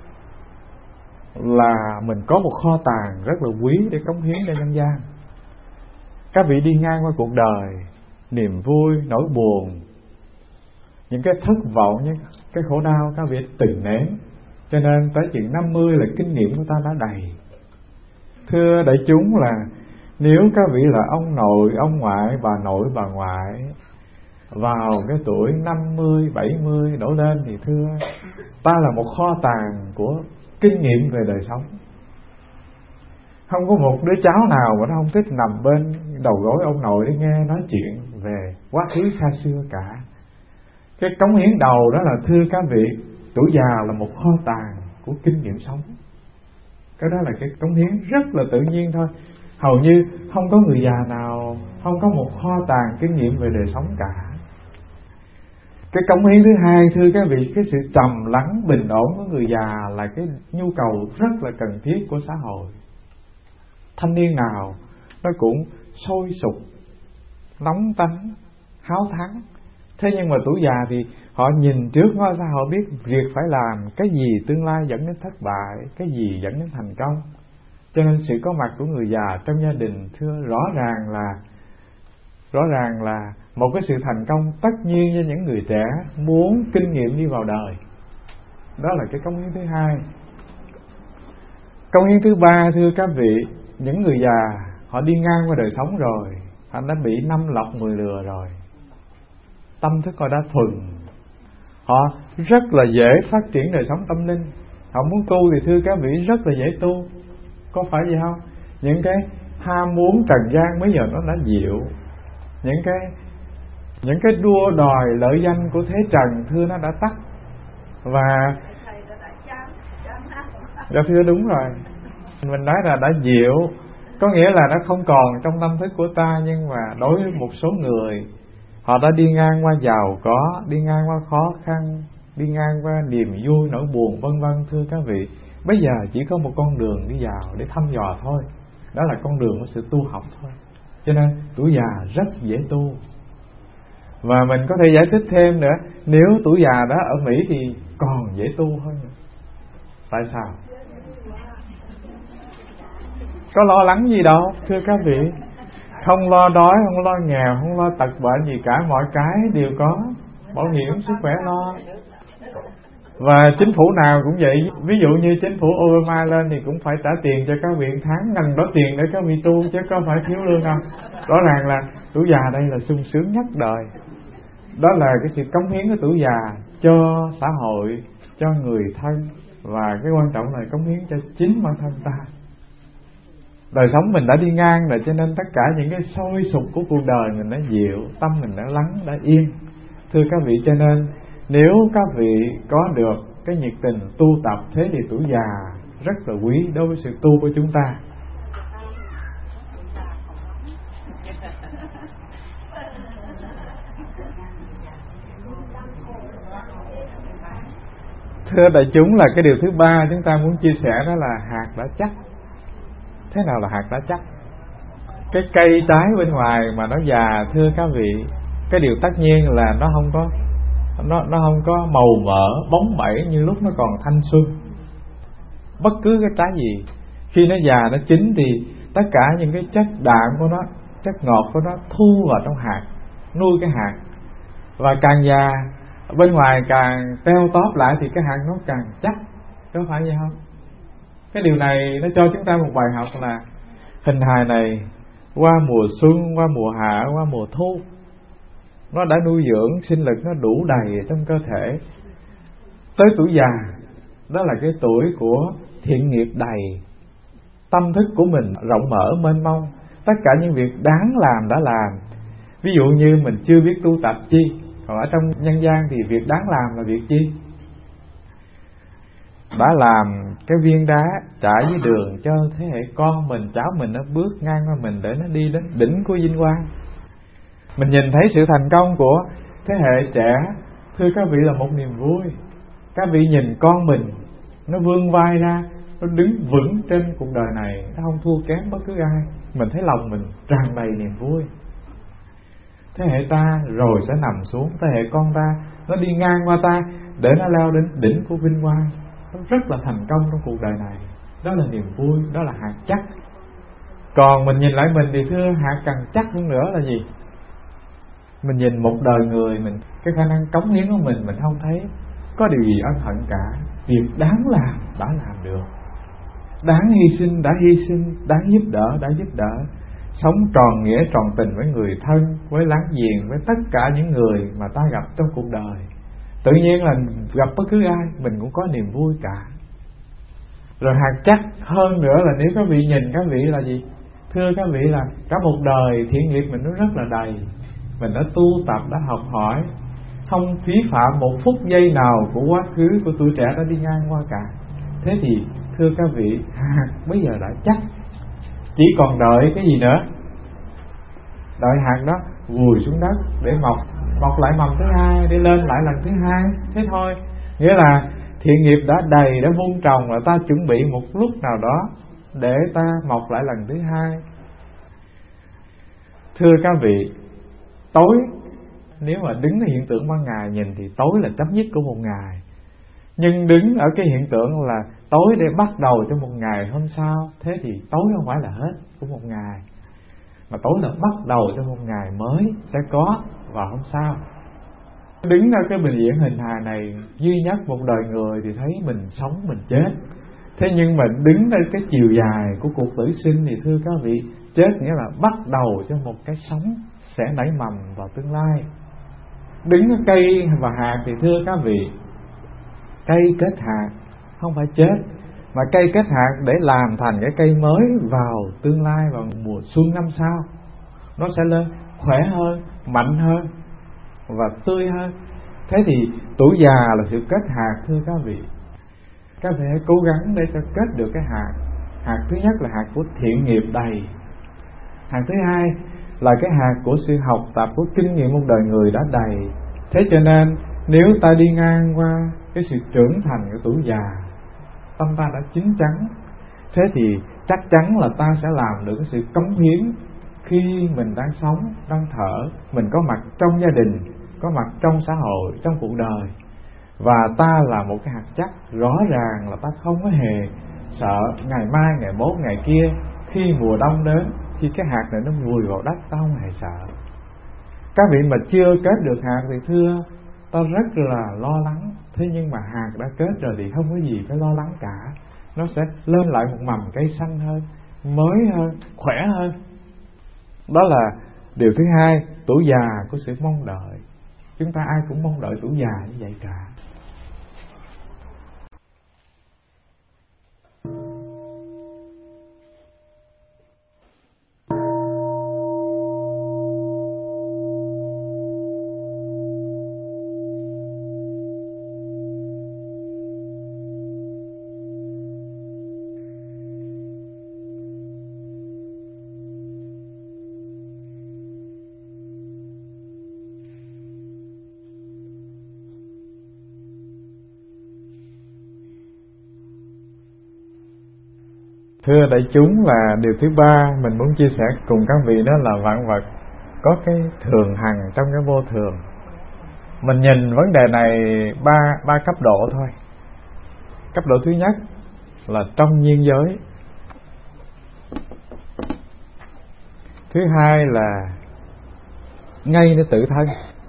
là mình có một kho tàng rất là quý để cống hiến cho nhân gian. Các vị đi ngang qua cuộc đời, niềm vui, nỗi buồn, những cái thất vọng, những cái khổ đau các vị từng nếm. Cho nên tới chừng năm mươi là kinh nghiệm của ta đã đầy. Thưa đại chúng, là nếu các vị là ông nội, ông ngoại, bà nội, bà ngoại vào cái tuổi năm mươi, bảy mươi đổ lên thì thưa, ta là một kho tàng của kinh nghiệm về đời sống. Không có một đứa cháu nào mà nó không thích nằm bên đầu gối ông nội để nghe nói chuyện về quá khứ xa xưa cả. Cái cống hiến đầu đó là, thưa các vị, tuổi già là một kho tàng của kinh nghiệm sống. Cái đó là cái cống hiến rất là tự nhiên thôi. Hầu như không có người già nào không có một kho tàng kinh nghiệm về đời sống cả. Cái cống hiến thứ hai, thưa các vị, cái sự trầm lắng bình ổn của người già là cái nhu cầu rất là cần thiết của xã hội. Thanh niên nào nó cũng sôi sục, nóng tánh, háo thắng. Thế nhưng mà tuổi già thì họ nhìn trước đó, họ biết việc phải làm, cái gì tương lai dẫn đến thất bại, cái gì dẫn đến thành công. Cho nên sự có mặt của người già trong gia đình, thưa, rõ ràng là rõ ràng là một cái sự thành công tất nhiên cho những người trẻ muốn kinh nghiệm đi vào đời. Đó là cái cống hiến thứ hai. Cống hiến thứ ba, thưa các vị, những người già họ đi ngang qua đời sống rồi, họ đã bị năm lọc mười lừa rồi. Tâm thức họ đã thuần, họ rất là dễ phát triển đời sống tâm linh. Họ muốn tu thì thưa các vị rất là dễ tu. Có phải vậy không? Những cái ham muốn trần gian bây giờ nó đã dịu. Những cái những cái đua đòi lợi danh của thế trần, thưa, nó đã tắt. Và dạ thưa, đúng rồi, mình nói là đã dịu, có nghĩa là nó không còn trong tâm thức của ta. Nhưng mà đối với một số người, họ đã đi ngang qua giàu có, đi ngang qua khó khăn, đi ngang qua niềm vui, nỗi buồn, vân vân, thưa các vị. Bây giờ chỉ có một con đường đi vào để thăm dò thôi. Đó là con đường của sự tu học thôi. Cho nên tuổi già rất dễ tu. Và mình có thể giải thích thêm nữa, nếu tuổi già đó ở Mỹ thì còn dễ tu hơn nữa. Tại sao? Có lo lắng gì đâu, thưa các vị. Không lo đói, không lo nghèo, không lo tật bệnh gì cả. Mọi cái đều có, bảo hiểm sức khỏe lo. Và chính phủ nào cũng vậy. Ví dụ như chính phủ Obama lên thì cũng phải trả tiền cho các vị tháng, ngần đó tiền để các vị tu, chứ có phải thiếu lương đâu. Rõ ràng là tuổi già đây là sung sướng nhất đời. Đó là cái sự cống hiến của tuổi già cho xã hội, cho người thân, và cái quan trọng là cống hiến cho chính bản thân ta. Đời sống mình đã đi ngang rồi, cho nên tất cả những cái sôi sục của cuộc đời mình đã dịu, tâm mình đã lắng, đã yên. Thưa các vị, cho nên nếu các vị có được cái nhiệt tình tu tập, thế thì tuổi già rất là quý đối với sự tu của chúng ta. Thưa đại chúng, là cái điều thứ ba chúng ta muốn chia sẻ đó là hạt đã chắc. Thế nào là hạt đã chắc? Cái cây trái bên ngoài mà nó già, thưa các vị, cái điều tất nhiên là nó không có nó nó không có màu mỡ, bóng bẩy như lúc nó còn thanh xuân. Bất cứ cái trái gì khi nó già, nó chín thì tất cả những cái chất đạm của nó, chất ngọt của nó thu vào trong hạt, nuôi cái hạt. Và càng già, bên ngoài càng teo tóp lại thì cái hạt nó càng chắc. Có phải vậy không? Cái điều này nó cho chúng ta một bài học là hình hài này qua mùa xuân, qua mùa hạ, qua mùa thu, nó đã nuôi dưỡng sinh lực nó đủ đầy trong cơ thể. Tới tuổi già, đó là cái tuổi của thiện nghiệp đầy, tâm thức của mình rộng mở mênh mông, tất cả những việc đáng làm đã làm. Ví dụ như mình chưa biết tu tập chi, còn ở trong nhân gian thì việc đáng làm là việc chi? Đã làm cái viên đá trải dưới đường cho thế hệ con mình, cháu mình nó bước ngang qua mình để nó đi đến đỉnh của vinh quang. Mình nhìn thấy sự thành công của thế hệ trẻ, thưa các vị, là một niềm vui. Các vị nhìn con mình nó vươn vai ra, nó đứng vững trên cuộc đời này, nó không thua kém bất cứ ai. Mình thấy lòng mình tràn đầy niềm vui. Thế hệ ta rồi sẽ nằm xuống, thế hệ con ta nó đi ngang qua ta để nó leo đến đỉnh của vinh quang. Nó rất là thành công trong cuộc đời này. Đó là niềm vui, đó là hạt chắc. Còn mình nhìn lại mình thì thưa, hạt càng chắc hơn nữa là gì? Mình nhìn một đời người mình, cái khả năng cống hiến của mình, mình không thấy có điều gì ân hận cả. Việc đáng làm đã làm được, đáng hy sinh đã hy sinh, đáng giúp đỡ đã giúp đỡ. Sống tròn nghĩa tròn tình với người thân, với láng giềng, với tất cả những người mà ta gặp trong cuộc đời. Tự nhiên là gặp bất cứ ai mình cũng có niềm vui cả. Rồi hạt chắc hơn nữa là nếu các vị nhìn các vị là gì? Thưa các vị, là cả một đời thiện nghiệp mình nó rất là đầy. Mình đã tu tập, đã học hỏi, không phí phạm một phút giây nào của quá khứ, của tuổi trẻ đã đi ngang qua cả. Thế thì thưa các vị, hạt bây giờ đã chắc, chỉ còn đợi cái gì nữa? Đợi hạt đó vùi xuống đất để mọc, mọc lại mầm thứ hai, để lên lại lần thứ hai. Thế thôi. Nghĩa là thiện nghiệp đã đầy, đã vun trồng, là ta chuẩn bị một lúc nào đó để ta mọc lại lần thứ hai. Thưa các vị, tối, nếu mà đứng ở hiện tượng ban ngày nhìn thì tối là chấm dứt của một ngày. Nhưng đứng ở cái hiện tượng là tối để bắt đầu cho một ngày hôm sau, thế thì tối không phải là hết của một ngày, mà tối là bắt đầu cho một ngày mới sẽ có vào hôm sau. Đứng ở cái bình diện hình hài này duy nhất một đời người thì thấy mình sống mình chết. Thế nhưng mà đứng ở cái chiều dài của cuộc tử sinh thì thưa các vị, chết nghĩa là bắt đầu cho một cái sống sẽ nảy mầm vào tương lai. Đứng ở cây và hạt thì thưa các vị, cây kết hạt không phải chết, mà cây kết hạt để làm thành cái cây mới vào tương lai, vào mùa xuân năm sau. Nó sẽ lên khỏe hơn, mạnh hơn và tươi hơn. Thế thì tuổi già là sự kết hạt thưa các vị. Các vị hãy cố gắng để cho kết được cái hạt. Hạt thứ nhất là hạt của thiện nghiệp đầy. Hạt thứ hai là cái hạt của sự học tập, của kinh nghiệm một đời người đã đầy. Thế cho nên nếu ta đi ngang qua cái sự trưởng thành của tuổi già, tâm ta đã chín chắn, thế thì chắc chắn là ta sẽ làm được cái sự cống hiến. Khi mình đang sống, đang thở, mình có mặt trong gia đình, có mặt trong xã hội, trong cuộc đời, và ta là một cái hạt chắc, rõ ràng là ta không có hề sợ ngày mai, ngày mốt, ngày kia, khi mùa đông đến, khi cái hạt này nó vùi vào đất, ta không hề sợ. Các vị mà chưa kết được hạt thì thưa, ta rất là lo lắng. Thế nhưng mà hạt đã kết rồi thì không có gì phải lo lắng cả. Nó sẽ lên lại một mầm cây xanh hơn, mới hơn, khỏe hơn. Đó là điều thứ hai, tuổi già của sự mong đợi. Chúng ta ai cũng mong đợi tuổi già như vậy cả. Thưa đại chúng, là điều thứ ba mình muốn chia sẻ cùng các vị đó là vạn vật có cái thường hằng trong cái vô thường. Mình nhìn vấn đề này ba ba cấp độ thôi. Cấp độ thứ nhất là trong nhiên giới. Thứ hai là ngay nó tự thân.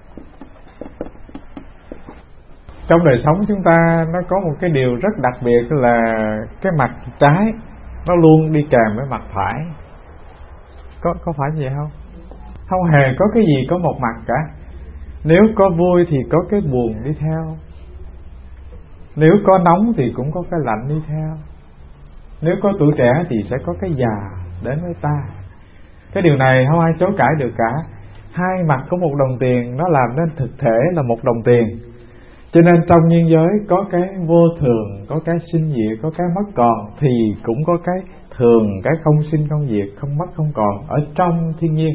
Trong đời sống chúng ta nó có một cái điều rất đặc biệt là cái mặt trái nó luôn đi kèm với mặt phải. Có có phải vậy không? Không hề có cái gì có một mặt cả. Nếu có vui thì có cái buồn đi theo. Nếu có nóng thì cũng có cái lạnh đi theo. Nếu có tuổi trẻ thì sẽ có cái già đến với ta. Cái điều này không ai chối cãi được cả. Hai mặt của một đồng tiền nó làm nên thực thể là một đồng tiền. Cho nên trong nhân giới có cái vô thường, có cái sinh diệt, có cái mất còn, thì cũng có cái thường, cái không sinh không diệt, không mất không còn ở trong thiên nhiên.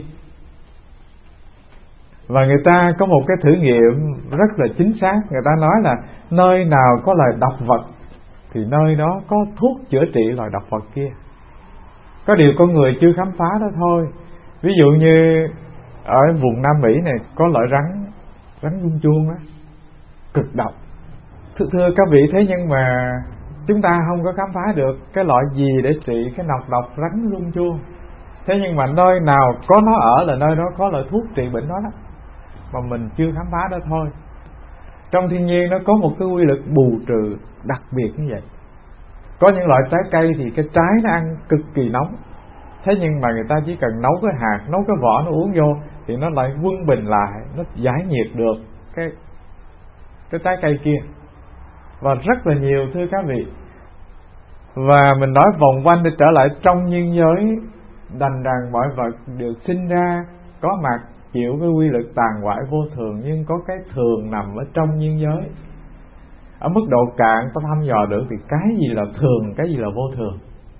Và người ta có một cái thử nghiệm rất là chính xác. Người ta nói là nơi nào có loài độc vật thì nơi đó có thuốc chữa trị loài độc vật kia. Có điều con người chưa khám phá đó thôi. Ví dụ như ở vùng Nam Mỹ này có loại rắn, rắn rung chuông đó, cực độc. Thưa, thưa các vị, thế nhưng mà chúng ta không có khám phá được cái loại gì để trị cái nọc độc rắn rung chuông. Thế nhưng mà nơi nào có nó ở là nơi đó có loại thuốc trị bệnh đó đó, mà mình chưa khám phá đó thôi. Trong thiên nhiên nó có một cái quy luật bù trừ đặc biệt như vậy. Có những loại trái cây thì cái trái nó ăn cực kỳ nóng, thế nhưng mà người ta chỉ cần nấu cái hạt, nấu cái vỏ nó uống vô thì nó lại quân bình lại, nó giải nhiệt được cái cái trái cây kia. Và rất là nhiều, thưa các vị. Và mình nói vòng quanh để trở lại trong nhân giới, đành rằng mọi vật được sinh ra có mặt chịu cái quy luật tàn hoại vô thường, nhưng có cái thường nằm ở trong nhân giới. Ở mức độ cạn ta thăm dò được thì cái gì là thường, cái gì là vô thường.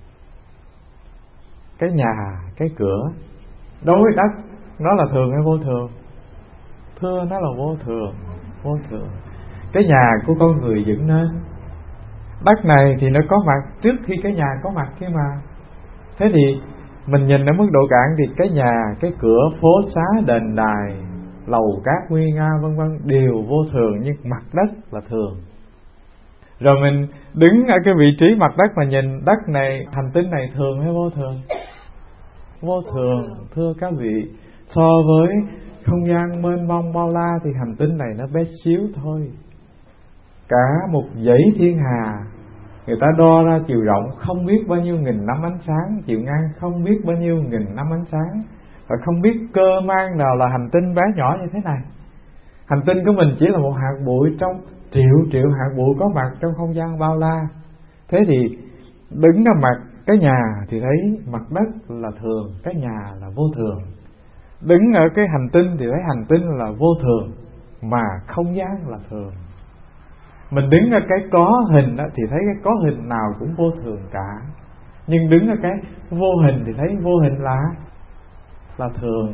Cái nhà, cái cửa đối với đất nó là thường hay vô thường? Thưa, nó là vô thường, vô thường. Cái nhà của con người dựng nên, đất này thì nó có mặt trước khi cái nhà có mặt kia mà. Thế thì mình nhìn ở mức độ cạn thì cái nhà, cái cửa, phố xá, đền đài, lầu cát, nguy nga vân vân đều vô thường, nhưng mặt đất là thường. Rồi mình đứng ở cái vị trí mặt đất mà nhìn đất này, hành tinh này thường hay vô thường? Vô thường, thưa các vị. So với không gian mênh mông bao la thì hành tinh này nó bé xíu thôi. Cả một dãy thiên hà, người ta đo ra chiều rộng không biết bao nhiêu nghìn năm ánh sáng, chiều ngang không biết bao nhiêu nghìn năm ánh sáng, và không biết cơ mang nào là hành tinh bé nhỏ như thế này. Hành tinh của mình chỉ là một hạt bụi trong triệu triệu hạt bụi có mặt trong không gian bao la. Thế thì đứng ở mặt cái nhà thì thấy mặt đất là thường, cái nhà là vô thường. Đứng ở cái hành tinh thì thấy hành tinh là vô thường, mà không gian là thường. Mình đứng ở cái có hình đó thì thấy cái có hình nào cũng vô thường cả. Nhưng đứng ở cái vô hình thì thấy vô hình là là thường.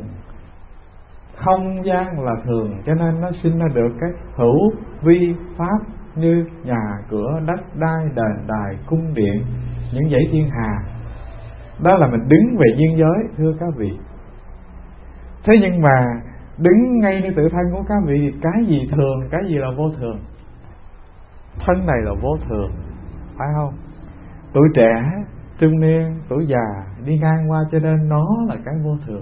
Không gian là thường, cho nên nó sinh ra được cái hữu vi pháp như nhà, cửa, đất, đai, đền đài, cung điện, những dãy thiên hà. Đó là mình đứng về nhân giới, thưa các vị. Thế nhưng mà đứng ngay nơi tự thân của các vị thì cái gì thường, cái gì là vô thường? Thân này là vô thường, phải không? Tuổi trẻ, trung niên, tuổi già đi ngang qua, cho nên nó là cái vô thường.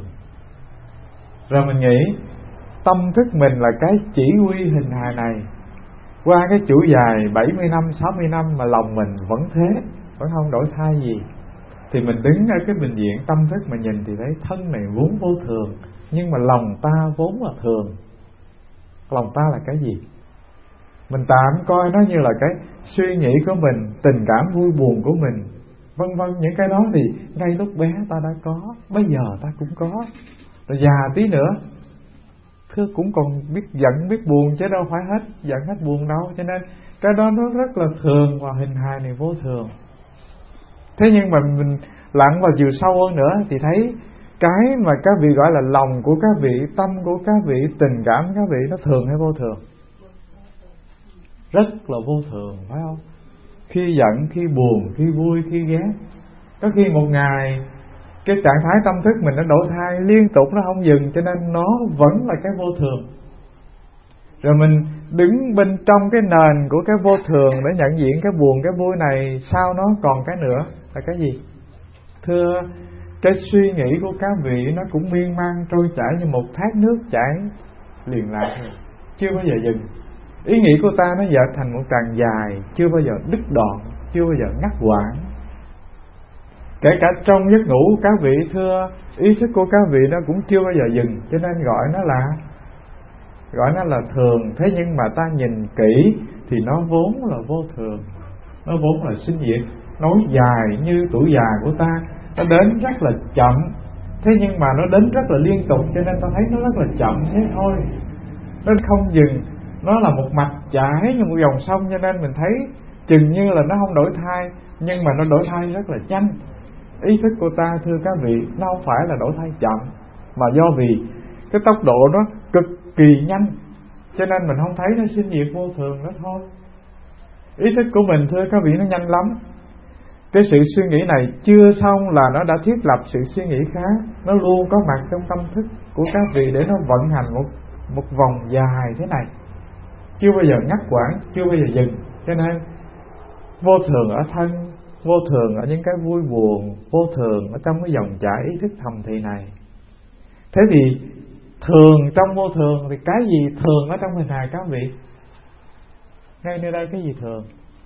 Rồi mình nghĩ tâm thức mình là cái chỉ huy hình hài này, qua cái chuỗi dài bảy mươi năm, sáu mươi năm mà lòng mình vẫn thế, vẫn không đổi thay gì. Thì mình đứng ở cái bình diện tâm thức mà nhìn thì thấy thân này vốn vô thường, nhưng mà lòng ta vốn là thường. Lòng ta là cái gì? Mình tạm coi nó như là cái suy nghĩ của mình, tình cảm vui buồn của mình, vân vân. Những cái đó thì ngay lúc bé ta đã có, bây giờ ta cũng có. Rồi già tí nữa, thưa, cũng còn biết giận biết buồn, chứ đâu phải hết giận hết buồn đâu. Cho nên cái đó nó rất là thường, và hình hài này vô thường. Thế nhưng mà mình lặn vào chiều sâu hơn nữa thì thấy cái mà các vị gọi là lòng của các vị, tâm của các vị, tình cảm của các vị, nó thường hay vô thường? Rất là vô thường, phải không? Khi giận, khi buồn, khi vui, khi ghét. Có khi một ngày cái trạng thái tâm thức mình nó đổi thay liên tục, nó không dừng, cho nên nó vẫn là cái vô thường. Rồi mình đứng bên trong cái nền của cái vô thường để nhận diện cái buồn, cái vui này, sao nó còn cái nữa là cái gì? Thưa, cái suy nghĩ của các vị nó cũng miên man trôi chảy như một thác nước chảy liền lạc, chưa bao giờ dừng. Ý nghĩ của ta nó dệt thành một tràng dài, chưa bao giờ đứt đoạn, chưa bao giờ ngắt quãng. Kể cả trong giấc ngủ các vị, thưa, ý thức của các vị nó cũng chưa bao giờ dừng, cho nên gọi nó là gọi nó là thường. Thế nhưng mà ta nhìn kỹ thì nó vốn là vô thường, nó vốn là sinh diệt. nối dài như tuổi già của ta, nó đến rất là chậm. Thế nhưng mà nó đến rất là liên tục, cho nên ta thấy nó rất là chậm thế thôi. Nó không dừng, nó là một mạch chảy như một dòng sông, cho nên mình thấy chừng như là nó không đổi thay, nhưng mà nó đổi thay rất là nhanh. Ý thức của ta thưa các vị, nó không phải là đổi thay chậm, mà do vì cái tốc độ nó cực kỳ nhanh, cho nên mình không thấy nó sinh diệt vô thường đó thôi. Ý thức của mình thưa các vị nó nhanh lắm. Cái sự suy nghĩ này chưa xong là nó đã thiết lập sự suy nghĩ khác. Nó luôn có mặt trong tâm thức của các vị để nó vận hành một, một vòng dài thế này, chưa bao giờ ngắt quãng, chưa bao giờ dừng. Cho nên vô thường ở thân, vô thường ở những cái vui buồn, vô thường ở trong cái dòng chảy ý thức thầm thì này. Thế thì thường trong vô thường thì cái gì thường ở trong hình hài các vị? Ngay nơi đây cái gì thường?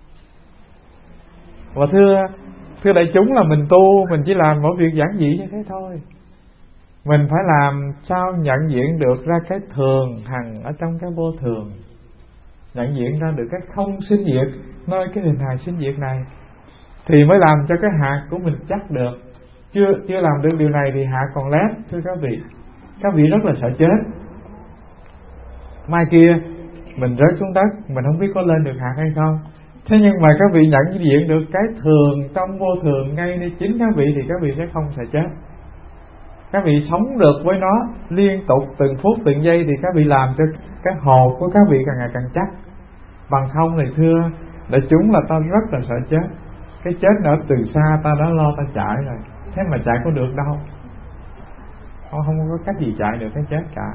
Và thưa thưa đại chúng là mình tu, mình chỉ làm mỗi việc giản dị như thế thôi. Mình phải làm sao nhận diện được ra cái thường hằng ở trong cái vô thường, nhận diện ra được cái không sinh diệt nơi cái hình hài sinh diệt này, thì mới làm cho cái hạt của mình chắc được. Chưa chưa làm được điều này thì hạt còn lép thưa các vị. Các vị rất là sợ chết. Mai kia mình rớt xuống đất, mình không biết có lên được hạt hay không. Thế nhưng mà các vị nhận diện được cái thường trong vô thường ngay nơi chính các vị, thì các vị sẽ không sợ chết. Các vị sống được với nó liên tục từng phút từng giây, thì các vị làm cho cái hồn của các vị càng ngày càng chắc. Bằng không thì thưa đại chúng là ta rất là sợ chết. Cái chết ở từ xa ta đã lo ta chạy rồi, thế mà chạy có được đâu. Không, không có cách gì chạy được cái chết cả.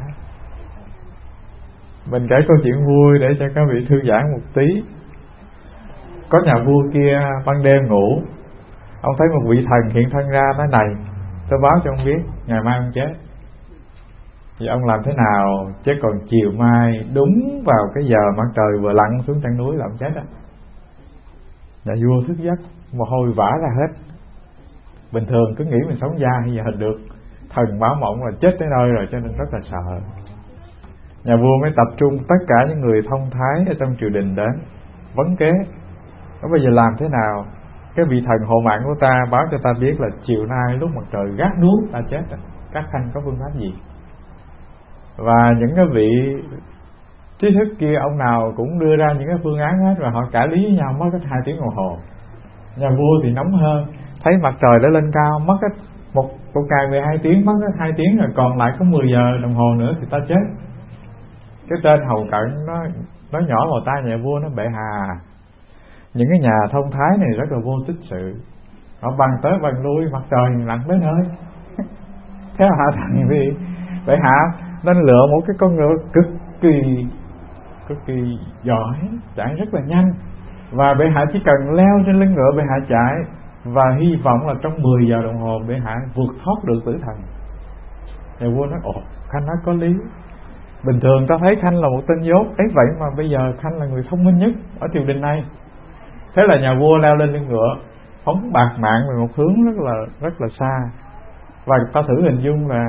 Mình kể câu chuyện vui để cho các vị thư giãn một tí. Có nhà vua kia ban đêm ngủ, ông thấy một vị thần hiện thân ra nói: này, tôi báo cho ông biết ngày mai ông chết. Thì ông làm thế nào chứ còn chiều mai đúng vào cái giờ mặt trời vừa lặn xuống chân núi là ông chết đó. Nhà vua thức giấc, mồ hôi vã ra hết. Bình thường cứ nghĩ mình sống dai giờ được thần báo mộng là chết tới nơi rồi, cho nên rất là sợ. Nhà vua mới tập trung tất cả những người thông thái ở trong triều đình đến vấn kế. Nói bây giờ làm thế nào? Cái vị thần hộ mạng của ta báo cho ta biết là chiều nay lúc mặt trời gác núi ta chết rồi. Các khanh có phương pháp gì? Và những cái vị trí thức kia ông nào cũng đưa ra những cái phương án hết, và họ cãi lý với nhau mất hết hai tiếng đồng hồ. Nhà vua thì nóng hơn, thấy mặt trời đã lên cao, mất hết một một ngày mười hai tiếng, mất hết hai tiếng rồi, còn lại có mười giờ đồng hồ nữa thì ta chết. Cái tên hầu cận nó nó nhỏ vào tai nhà vua, nó: bệ hạ, những cái nhà thông thái này rất là vô tích sự, họ bằng tới bằng lui, mặt trời lặn đến nơi. Thế hạ thần thì bệ hạ nên lựa một cái con ngựa cực kỳ cực kỳ giỏi, chạy rất là nhanh, và bệ hạ chỉ cần leo trên lưng ngựa bệ hạ chạy, và hy vọng là trong mười giờ đồng hồ bệ hạ vượt thoát được tử thần. Nhà vua nói: ồ, Khanh nói có lý. Bình thường ta thấy Khanh là một tên dốt ấy, vậy mà bây giờ Khanh là người thông minh nhất ở triều đình này. Thế là nhà vua leo lên lưng ngựa, phóng bạt mạng về một hướng rất là rất là xa. Và ta thử hình dung là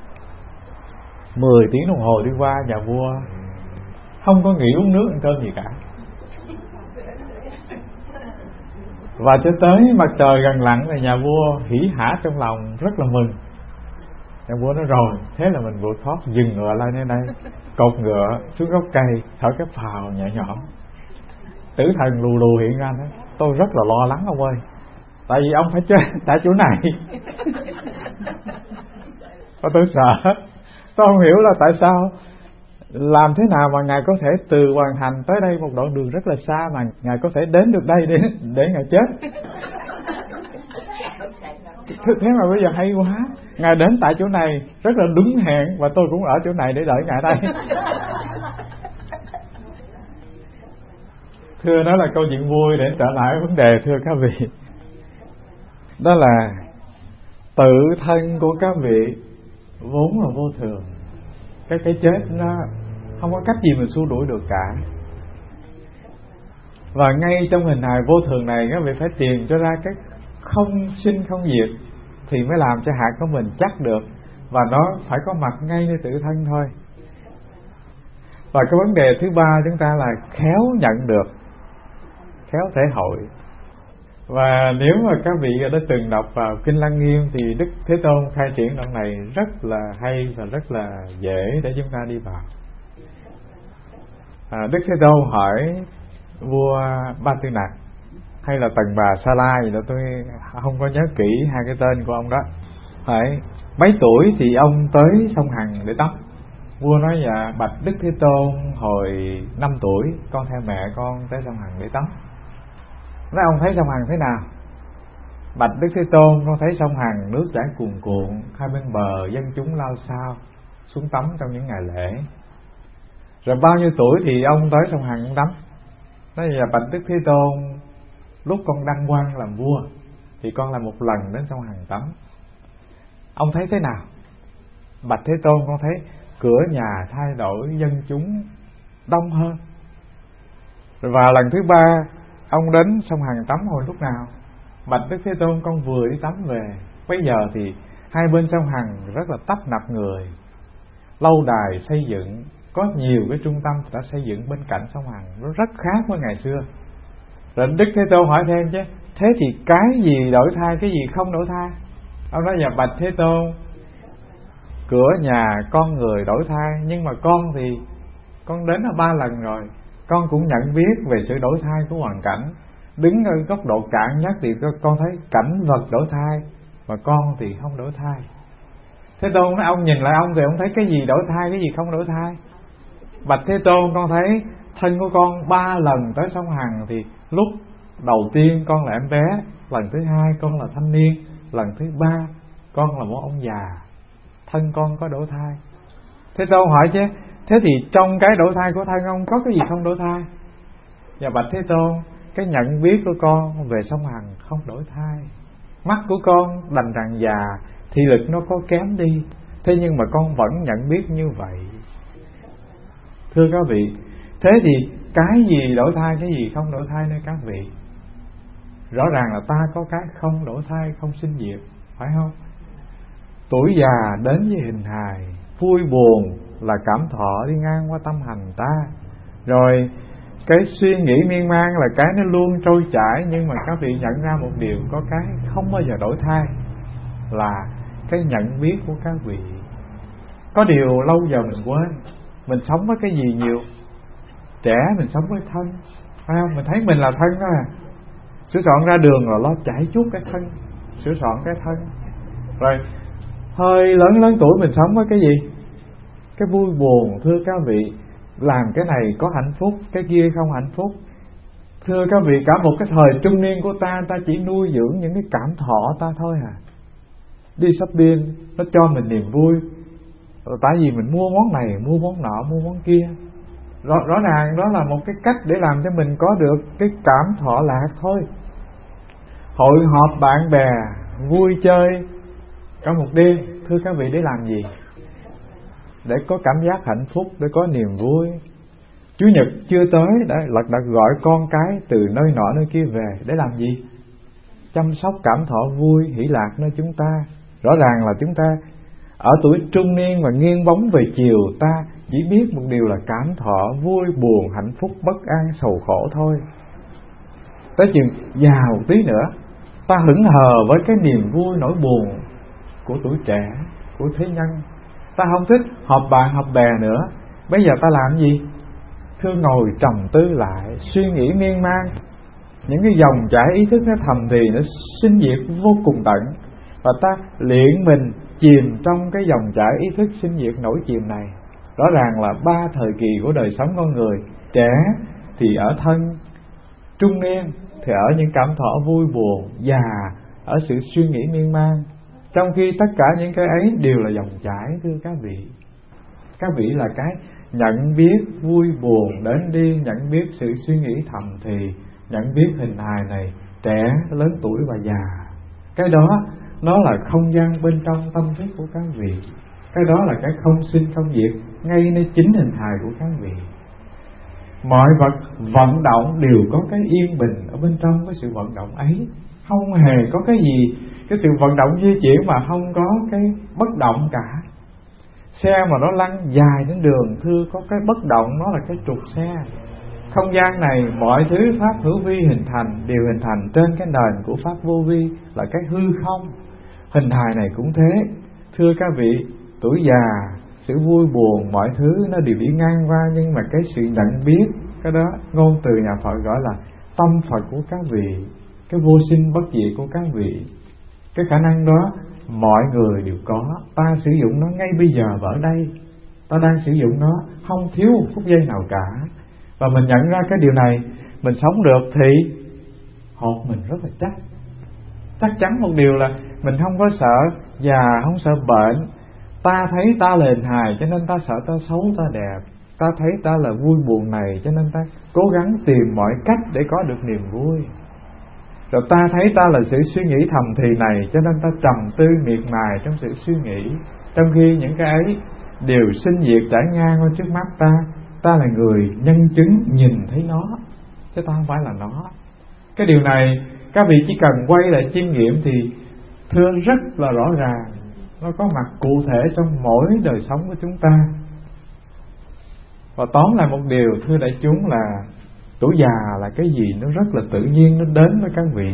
mười tiếng đồng hồ đi qua, nhà vua không có nghỉ uống nước ăn cơm gì cả. Và cho tới mặt trời gần lặn thì nhà vua hỉ hả trong lòng, rất là mừng. Nhà vua nói: rồi, thế là mình vượt thoát. Dừng ngựa lại nơi đây, cột ngựa xuống gốc cây, thở cái phào nhẹ nhõm. Tử thần lù lù hiện ra nói: tôi rất là lo lắng ông ơi, tại vì ông phải chết tại chỗ này. Và tôi sợ, tôi không hiểu là tại sao, làm thế nào mà Ngài có thể từ Hoàng Thành tới đây một đoạn đường rất là xa mà Ngài có thể đến được đây để để Ngài chết. Thế mà bây giờ hay quá, Ngài đến tại chỗ này rất là đúng hẹn, và tôi cũng ở chỗ này để đợi Ngài đây. Thưa, đó là câu chuyện vui để trở lại vấn đề. Thưa các vị, đó là tự thân của các vị vốn là vô thường. Cái cái chết nó không có cách gì mà xua đuổi được cả. Và ngay trong hình hài vô thường này, các vị phải tìm cho ra cái không sinh không diệt, thì mới làm cho hạt của mình chắc được. Và nó phải có mặt ngay nơi tự thân thôi. Và cái vấn đề thứ ba chúng ta là khéo nhận được, khéo thể hội. Và nếu mà các vị đã từng đọc vào Kinh Lăng Nghiêm thì Đức Thế Tôn khai triển đoạn này rất là hay và rất là dễ để chúng ta đi vào. à, Đức Thế Tôn hỏi vua Ba Tư Nặc hay là Tần Bà Sa La gì đó, tôi không có nhớ kỹ hai cái tên của ông đó. Hỏi mấy tuổi thì ông tới sông Hằng để tắm? Vua nói dạ bạch Đức Thế Tôn, hồi năm tuổi con theo mẹ con tới sông Hằng để tắm. Nói ông thấy sông Hằng thế nào? Bạch Đức Thế Tôn, con thấy sông Hằng nước chảy cuồn cuộn, hai bên bờ dân chúng lao xao xuống tắm trong những ngày lễ. Rồi bao nhiêu tuổi thì ông tới sông Hằng tắm? Nói là bạch Đức Thế Tôn, lúc con đăng quang làm vua thì con là một lần đến sông Hằng tắm. Ông thấy thế nào? Bạch Thế Tôn, con thấy cửa nhà thay đổi, dân chúng đông hơn. Và lần thứ ba ông đến sông Hằng tắm hồi lúc nào? Bạch Đức Thế Tôn, con vừa đi tắm về. Bây giờ thì hai bên sông Hằng rất là tấp nập người, lâu đài xây dựng, có nhiều cái trung tâm đã xây dựng bên cạnh sông Hằng, nó rất khác với ngày xưa. Rồi Đức Thế Tôn hỏi thêm chứ, thế thì cái gì đổi thay, cái gì không đổi thay? Ông nói dạ bạch Thế Tôn, cửa nhà con người đổi thay, nhưng mà con thì con đến là ba lần rồi, con cũng nhận biết về sự đổi thay của hoàn cảnh. Đứng ở góc độ cạn nhất thì con thấy cảnh vật đổi thay, mà con thì không đổi thay. Thế Tôn nói ông nhìn lại ông thì ông thấy cái gì đổi thay, cái gì không đổi thay? Bạch Thế Tôn, con thấy thân của con ba lần tới sông Hằng thì lúc đầu tiên con là em bé, lần thứ hai con là thanh niên, lần thứ ba con là một ông già. Thân con có đổi thay. Thế Tôn hỏi chứ, thế thì trong cái đổi thay của thân ông có cái gì không đổi thay? Và bạch Thế Tôn, cái nhận biết của con về sông Hằng không đổi thay. Mắt của con đành rằng già, thị lực nó có kém đi, thế nhưng mà con vẫn nhận biết như vậy. Thưa các vị, thế thì cái gì đổi thay, cái gì không đổi thay nơi các vị? Rõ ràng là ta có cái không đổi thay, không sinh diệt, phải không? Tuổi già đến với hình hài, vui buồn là cảm thọ đi ngang qua tâm hành ta. Rồi cái suy nghĩ miên man là cái nó luôn trôi chảy, nhưng mà các vị nhận ra một điều, có cái không bao giờ đổi thay là cái nhận biết của các vị. Có điều lâu giờ mình quên, mình sống với cái gì nhiều? Trẻ mình sống với thân, phải không? Mình thấy mình là thân đó à. Sửa soạn ra đường là lo chảy chuốt cái thân, sửa soạn cái thân. Rồi hơi lớn lớn tuổi mình sống với cái gì? Cái vui buồn. Thưa các vị, làm cái này có hạnh phúc, cái kia không hạnh phúc. Thưa các vị, cả một cái thời trung niên của ta, ta chỉ nuôi dưỡng những cái cảm thọ ta thôi à. Đi shopping nó cho mình niềm vui, tại vì mình mua món này, mua món nọ, mua món kia. Rõ, rõ ràng đó là một cái cách để làm cho mình có được cái cảm thọ lạc thôi. Hội họp bạn bè, vui chơi cả một đêm, thưa các vị, để làm gì? Để có cảm giác hạnh phúc, để có niềm vui. Chủ nhật chưa tới đã lật đật gọi con cái từ nơi nọ nơi kia về, để làm gì? Chăm sóc cảm thọ vui, hỷ lạc nơi chúng ta. Rõ ràng là chúng ta ở tuổi trung niên và nghiêng bóng về chiều, ta chỉ biết một điều là cảm thọ vui buồn, hạnh phúc, bất an, sầu khổ thôi. Tới chừng già một tí nữa, ta hững hờ với cái niềm vui nỗi buồn của tuổi trẻ, của thế nhân. Ta không thích họp bạn họp bè nữa. Bây giờ ta làm gì? Thưa ngồi trầm tư lại, suy nghĩ miên man. Những cái dòng chảy ý thức nó thầm thì nó sinh diệt vô cùng tận, và ta luyện mình chìm trong cái dòng chảy ý thức sinh diệt nổi chìm này. Rõ ràng là ba thời kỳ của đời sống con người. Trẻ thì ở thân, trung niên thì ở những cảm thọ vui buồn, già ở sự suy nghĩ miên man. Trong khi tất cả những cái ấy đều là dòng chảy, thưa các vị. Các vị là cái nhận biết vui buồn đến đi, nhận biết sự suy nghĩ thầm thì, nhận biết hình hài này, trẻ, lớn tuổi và già. Cái đó nó là không gian bên trong tâm thức của các vị. Cái đó là cái không sinh không diệt ngay nơi chính hình hài của các vị. Mọi vật vận động đều có cái yên bình ở bên trong cái sự vận động ấy. Không hề có cái gì, cái sự vận động di chuyển mà không có cái bất động cả. Xe mà nó lăn dài trên đường, thưa, có cái bất động, nó là cái trục xe. Không gian này mọi thứ pháp hữu vi hình thành đều hình thành trên cái nền của pháp vô vi là cái hư không. Hình hài này cũng thế. Thưa các vị, tuổi già, sự vui buồn, mọi thứ nó đều đi ngang qua, nhưng mà cái sự nhận biết, cái đó ngôn từ nhà Phật gọi là tâm Phật của các vị, cái vô sinh bất diệt của các vị. Cái khả năng đó mọi người đều có. Ta sử dụng nó ngay bây giờ và ở đây. Ta đang sử dụng nó, không thiếu một phút giây nào cả. Và mình nhận ra cái điều này, mình sống được thì hồn mình rất là chắc. Chắc chắn một điều là mình không có sợ già, không sợ bệnh. Ta thấy ta là hình hài cho nên ta sợ ta xấu, ta đẹp. Ta thấy ta là vui buồn này cho nên ta cố gắng tìm mọi cách để có được niềm vui. Rồi ta thấy ta là sự suy nghĩ thầm thì này cho nên ta trầm tư miệt mài trong sự suy nghĩ, trong khi những cái ấy đều sinh diệt trải ngang qua trước mắt ta. Ta là người nhân chứng nhìn thấy nó, chứ ta không phải là nó. Cái điều này các vị chỉ cần quay lại chiêm nghiệm thì thưa rất là rõ ràng. Nó có mặt cụ thể trong mỗi đời sống của chúng ta. Và tóm lại một điều thưa đại chúng là tuổi già là cái gì nó rất là tự nhiên, nó đến với các vị.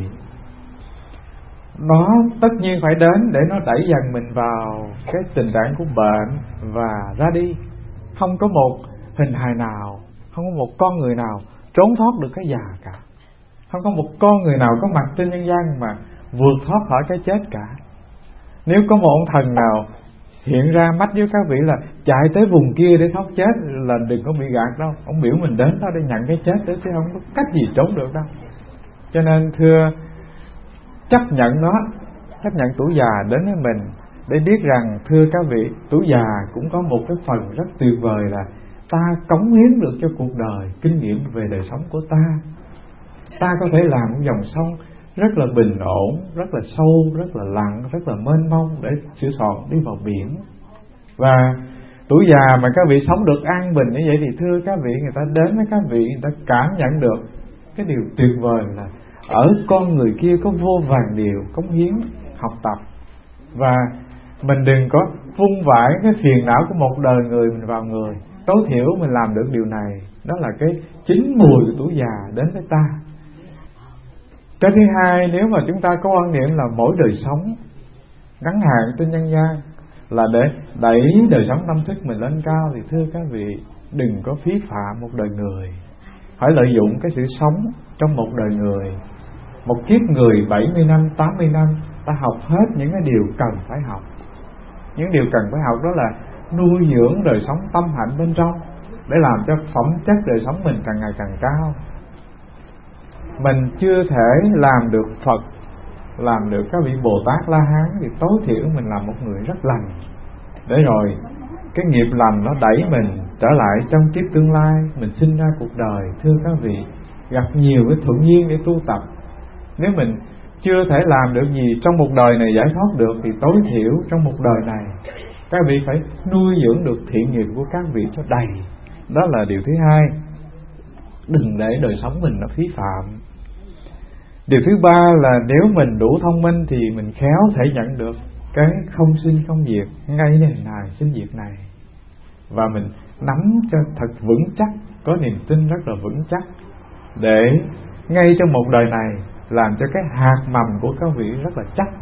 Nó tất nhiên phải đến để nó đẩy dần mình vào cái tình trạng của bệnh và ra đi. Không có một hình hài nào, không có một con người nào trốn thoát được cái già cả. Không có một con người nào có mặt trên nhân gian mà vượt thoát khỏi cái chết cả. Nếu có một ông thần nào hiện ra mắt với các vị là chạy tới vùng kia để thoát chết là đừng có bị gạt đâu. Ông biểu mình đến đó để nhận cái chết đó, chứ không có cách gì trốn được đâu. Cho nên thưa, chấp nhận nó, chấp nhận tuổi già đến với mình, để biết rằng thưa các vị, tuổi già cũng có một cái phần rất tuyệt vời là ta cống hiến được cho cuộc đời kinh nghiệm về đời sống của ta. Ta có thể làm một dòng sông rất là bình ổn, rất là sâu, rất là lặng, rất là mênh mông để sửa soạn đi vào biển. Và tuổi già mà các vị sống được an bình như vậy thì thưa các vị, người ta đến với các vị, người ta cảm nhận được cái điều tuyệt vời là ở con người kia có vô vàn điều cống hiến, học tập. Và mình đừng có vung vãi cái phiền não của một đời người mình vào người. Tối thiểu mình làm được điều này, đó là cái chính mùi của tuổi già đến với ta. Cái thứ hai, nếu mà chúng ta có quan niệm là mỗi đời sống ngắn hạn trên nhân gian là để đẩy đời sống tâm thức mình lên cao, thì thưa các vị, đừng có phí phạm một đời người. Phải lợi dụng cái sự sống trong một đời người. Một kiếp người bảy mươi năm, tám mươi năm, ta học hết những cái điều cần phải học. Những điều cần phải học đó là nuôi dưỡng đời sống tâm hạnh bên trong, để làm cho phẩm chất đời sống mình càng ngày càng cao. Mình chưa thể làm được Phật, làm được các vị Bồ Tát La Hán, thì tối thiểu mình làm một người rất lành, để rồi cái nghiệp lành nó đẩy mình trở lại trong kiếp tương lai. Mình sinh ra cuộc đời, thưa các vị, gặp nhiều cái thuận duyên để tu tập. Nếu mình chưa thể làm được gì trong một đời này giải thoát được, thì tối thiểu trong một đời này các vị phải nuôi dưỡng được thiện nghiệp của các vị cho đầy. Đó là điều thứ hai. Đừng để đời sống mình nó phí phạm. Điều thứ ba là nếu mình đủ thông minh thì mình khéo thể nhận được cái không sinh không diệt ngayในnày sinh diệt này, và mình nắm cho thật vững chắc, có niềm tin rất là vững chắc, để ngay trong một đời này làm cho cái hạt mầm của các vị rất là chắc.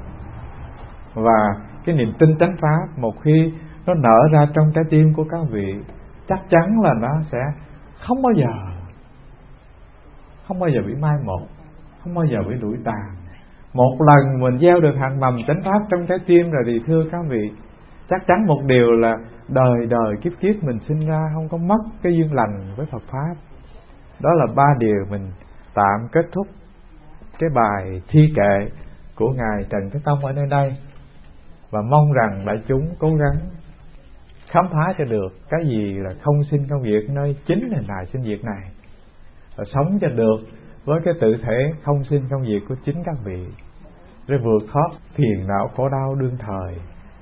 Và cái niềm tin chánh pháp một khi nó nở ra trong trái tim của các vị, chắc chắn là nó sẽ không bao giờ không bao giờ bị mai một, không bao giờ bị đuổi tàn. Một lần mình gieo được hạt mầm chánh pháp trong trái tim rồi thì thưa các vị, chắc chắn một điều là đời đời kiếp kiếp mình sinh ra không có mất cái duyên lành với Phật pháp. Đó là ba điều mình tạm kết thúc cái bài thi kệ của Ngài Trần Thế Tông ở nơi đây, và mong rằng đại chúng cố gắng khám phá cho được cái gì là không sinh không diệt nơi chính hình hài sinh diệt này, và sống cho được với cái tự thể không sinh không diệt của chính các vị, để vượt thoát phiền não khổ đau đương thời.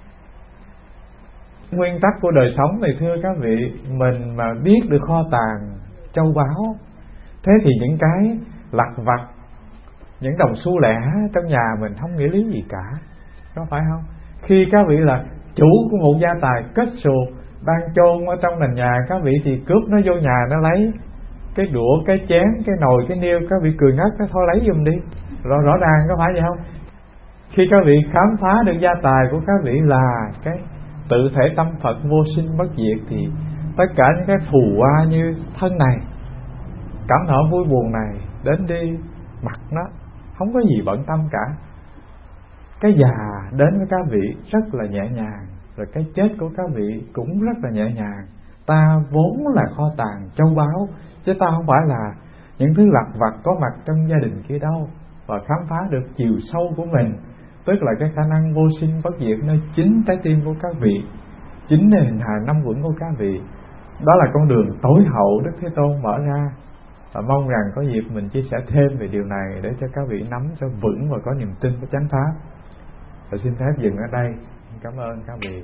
Nguyên tắc của đời sống này thưa các vị, mình mà biết được kho tàng châu báu, thế thì những cái lặt vặt, những đồng xu lẻ trong nhà mình không nghĩa lý gì cả, có phải không? Khi các vị là chủ của một gia tài kết xù đang chôn ở trong nền nhà các vị, thì cướp nó vô nhà nó lấy, cái đũa, cái chén, cái nồi, cái niêu, các vị cười ngất, cái thôi lấy giùm đi. Rõ, rõ ràng có phải vậy không? Khi các vị khám phá được gia tài của các vị là cái tự thể tâm Phật vô sinh bất diệt, thì tất cả những cái thù oa như thân này, cảm thọ vui buồn này đến đi mặc nó, không có gì bận tâm cả. Cái già đến với các vị rất là nhẹ nhàng, rồi cái chết của các vị cũng rất là nhẹ nhàng. Ta vốn là kho tàng châu báu, chứ ta không phải là những thứ lặt vặt có mặt trong gia đình kia đâu. Và khám phá được chiều sâu của mình, tức là cái khả năng vô sinh bất diệt nơi chính trái tim của các vị, chính nơi hình hài năm quẩn của các vị. Đó là con đường tối hậu Đức Thế Tôn mở ra. Và mong rằng có dịp mình chia sẻ thêm về điều này để cho các vị nắm cho vững và có niềm tin với chánh pháp. Và xin phép dừng ở đây. Cảm ơn các vị.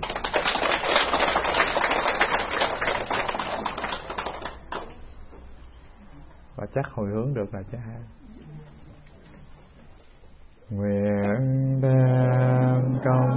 Và chắc hồi hướng được là chứ ha. Nguyện đem công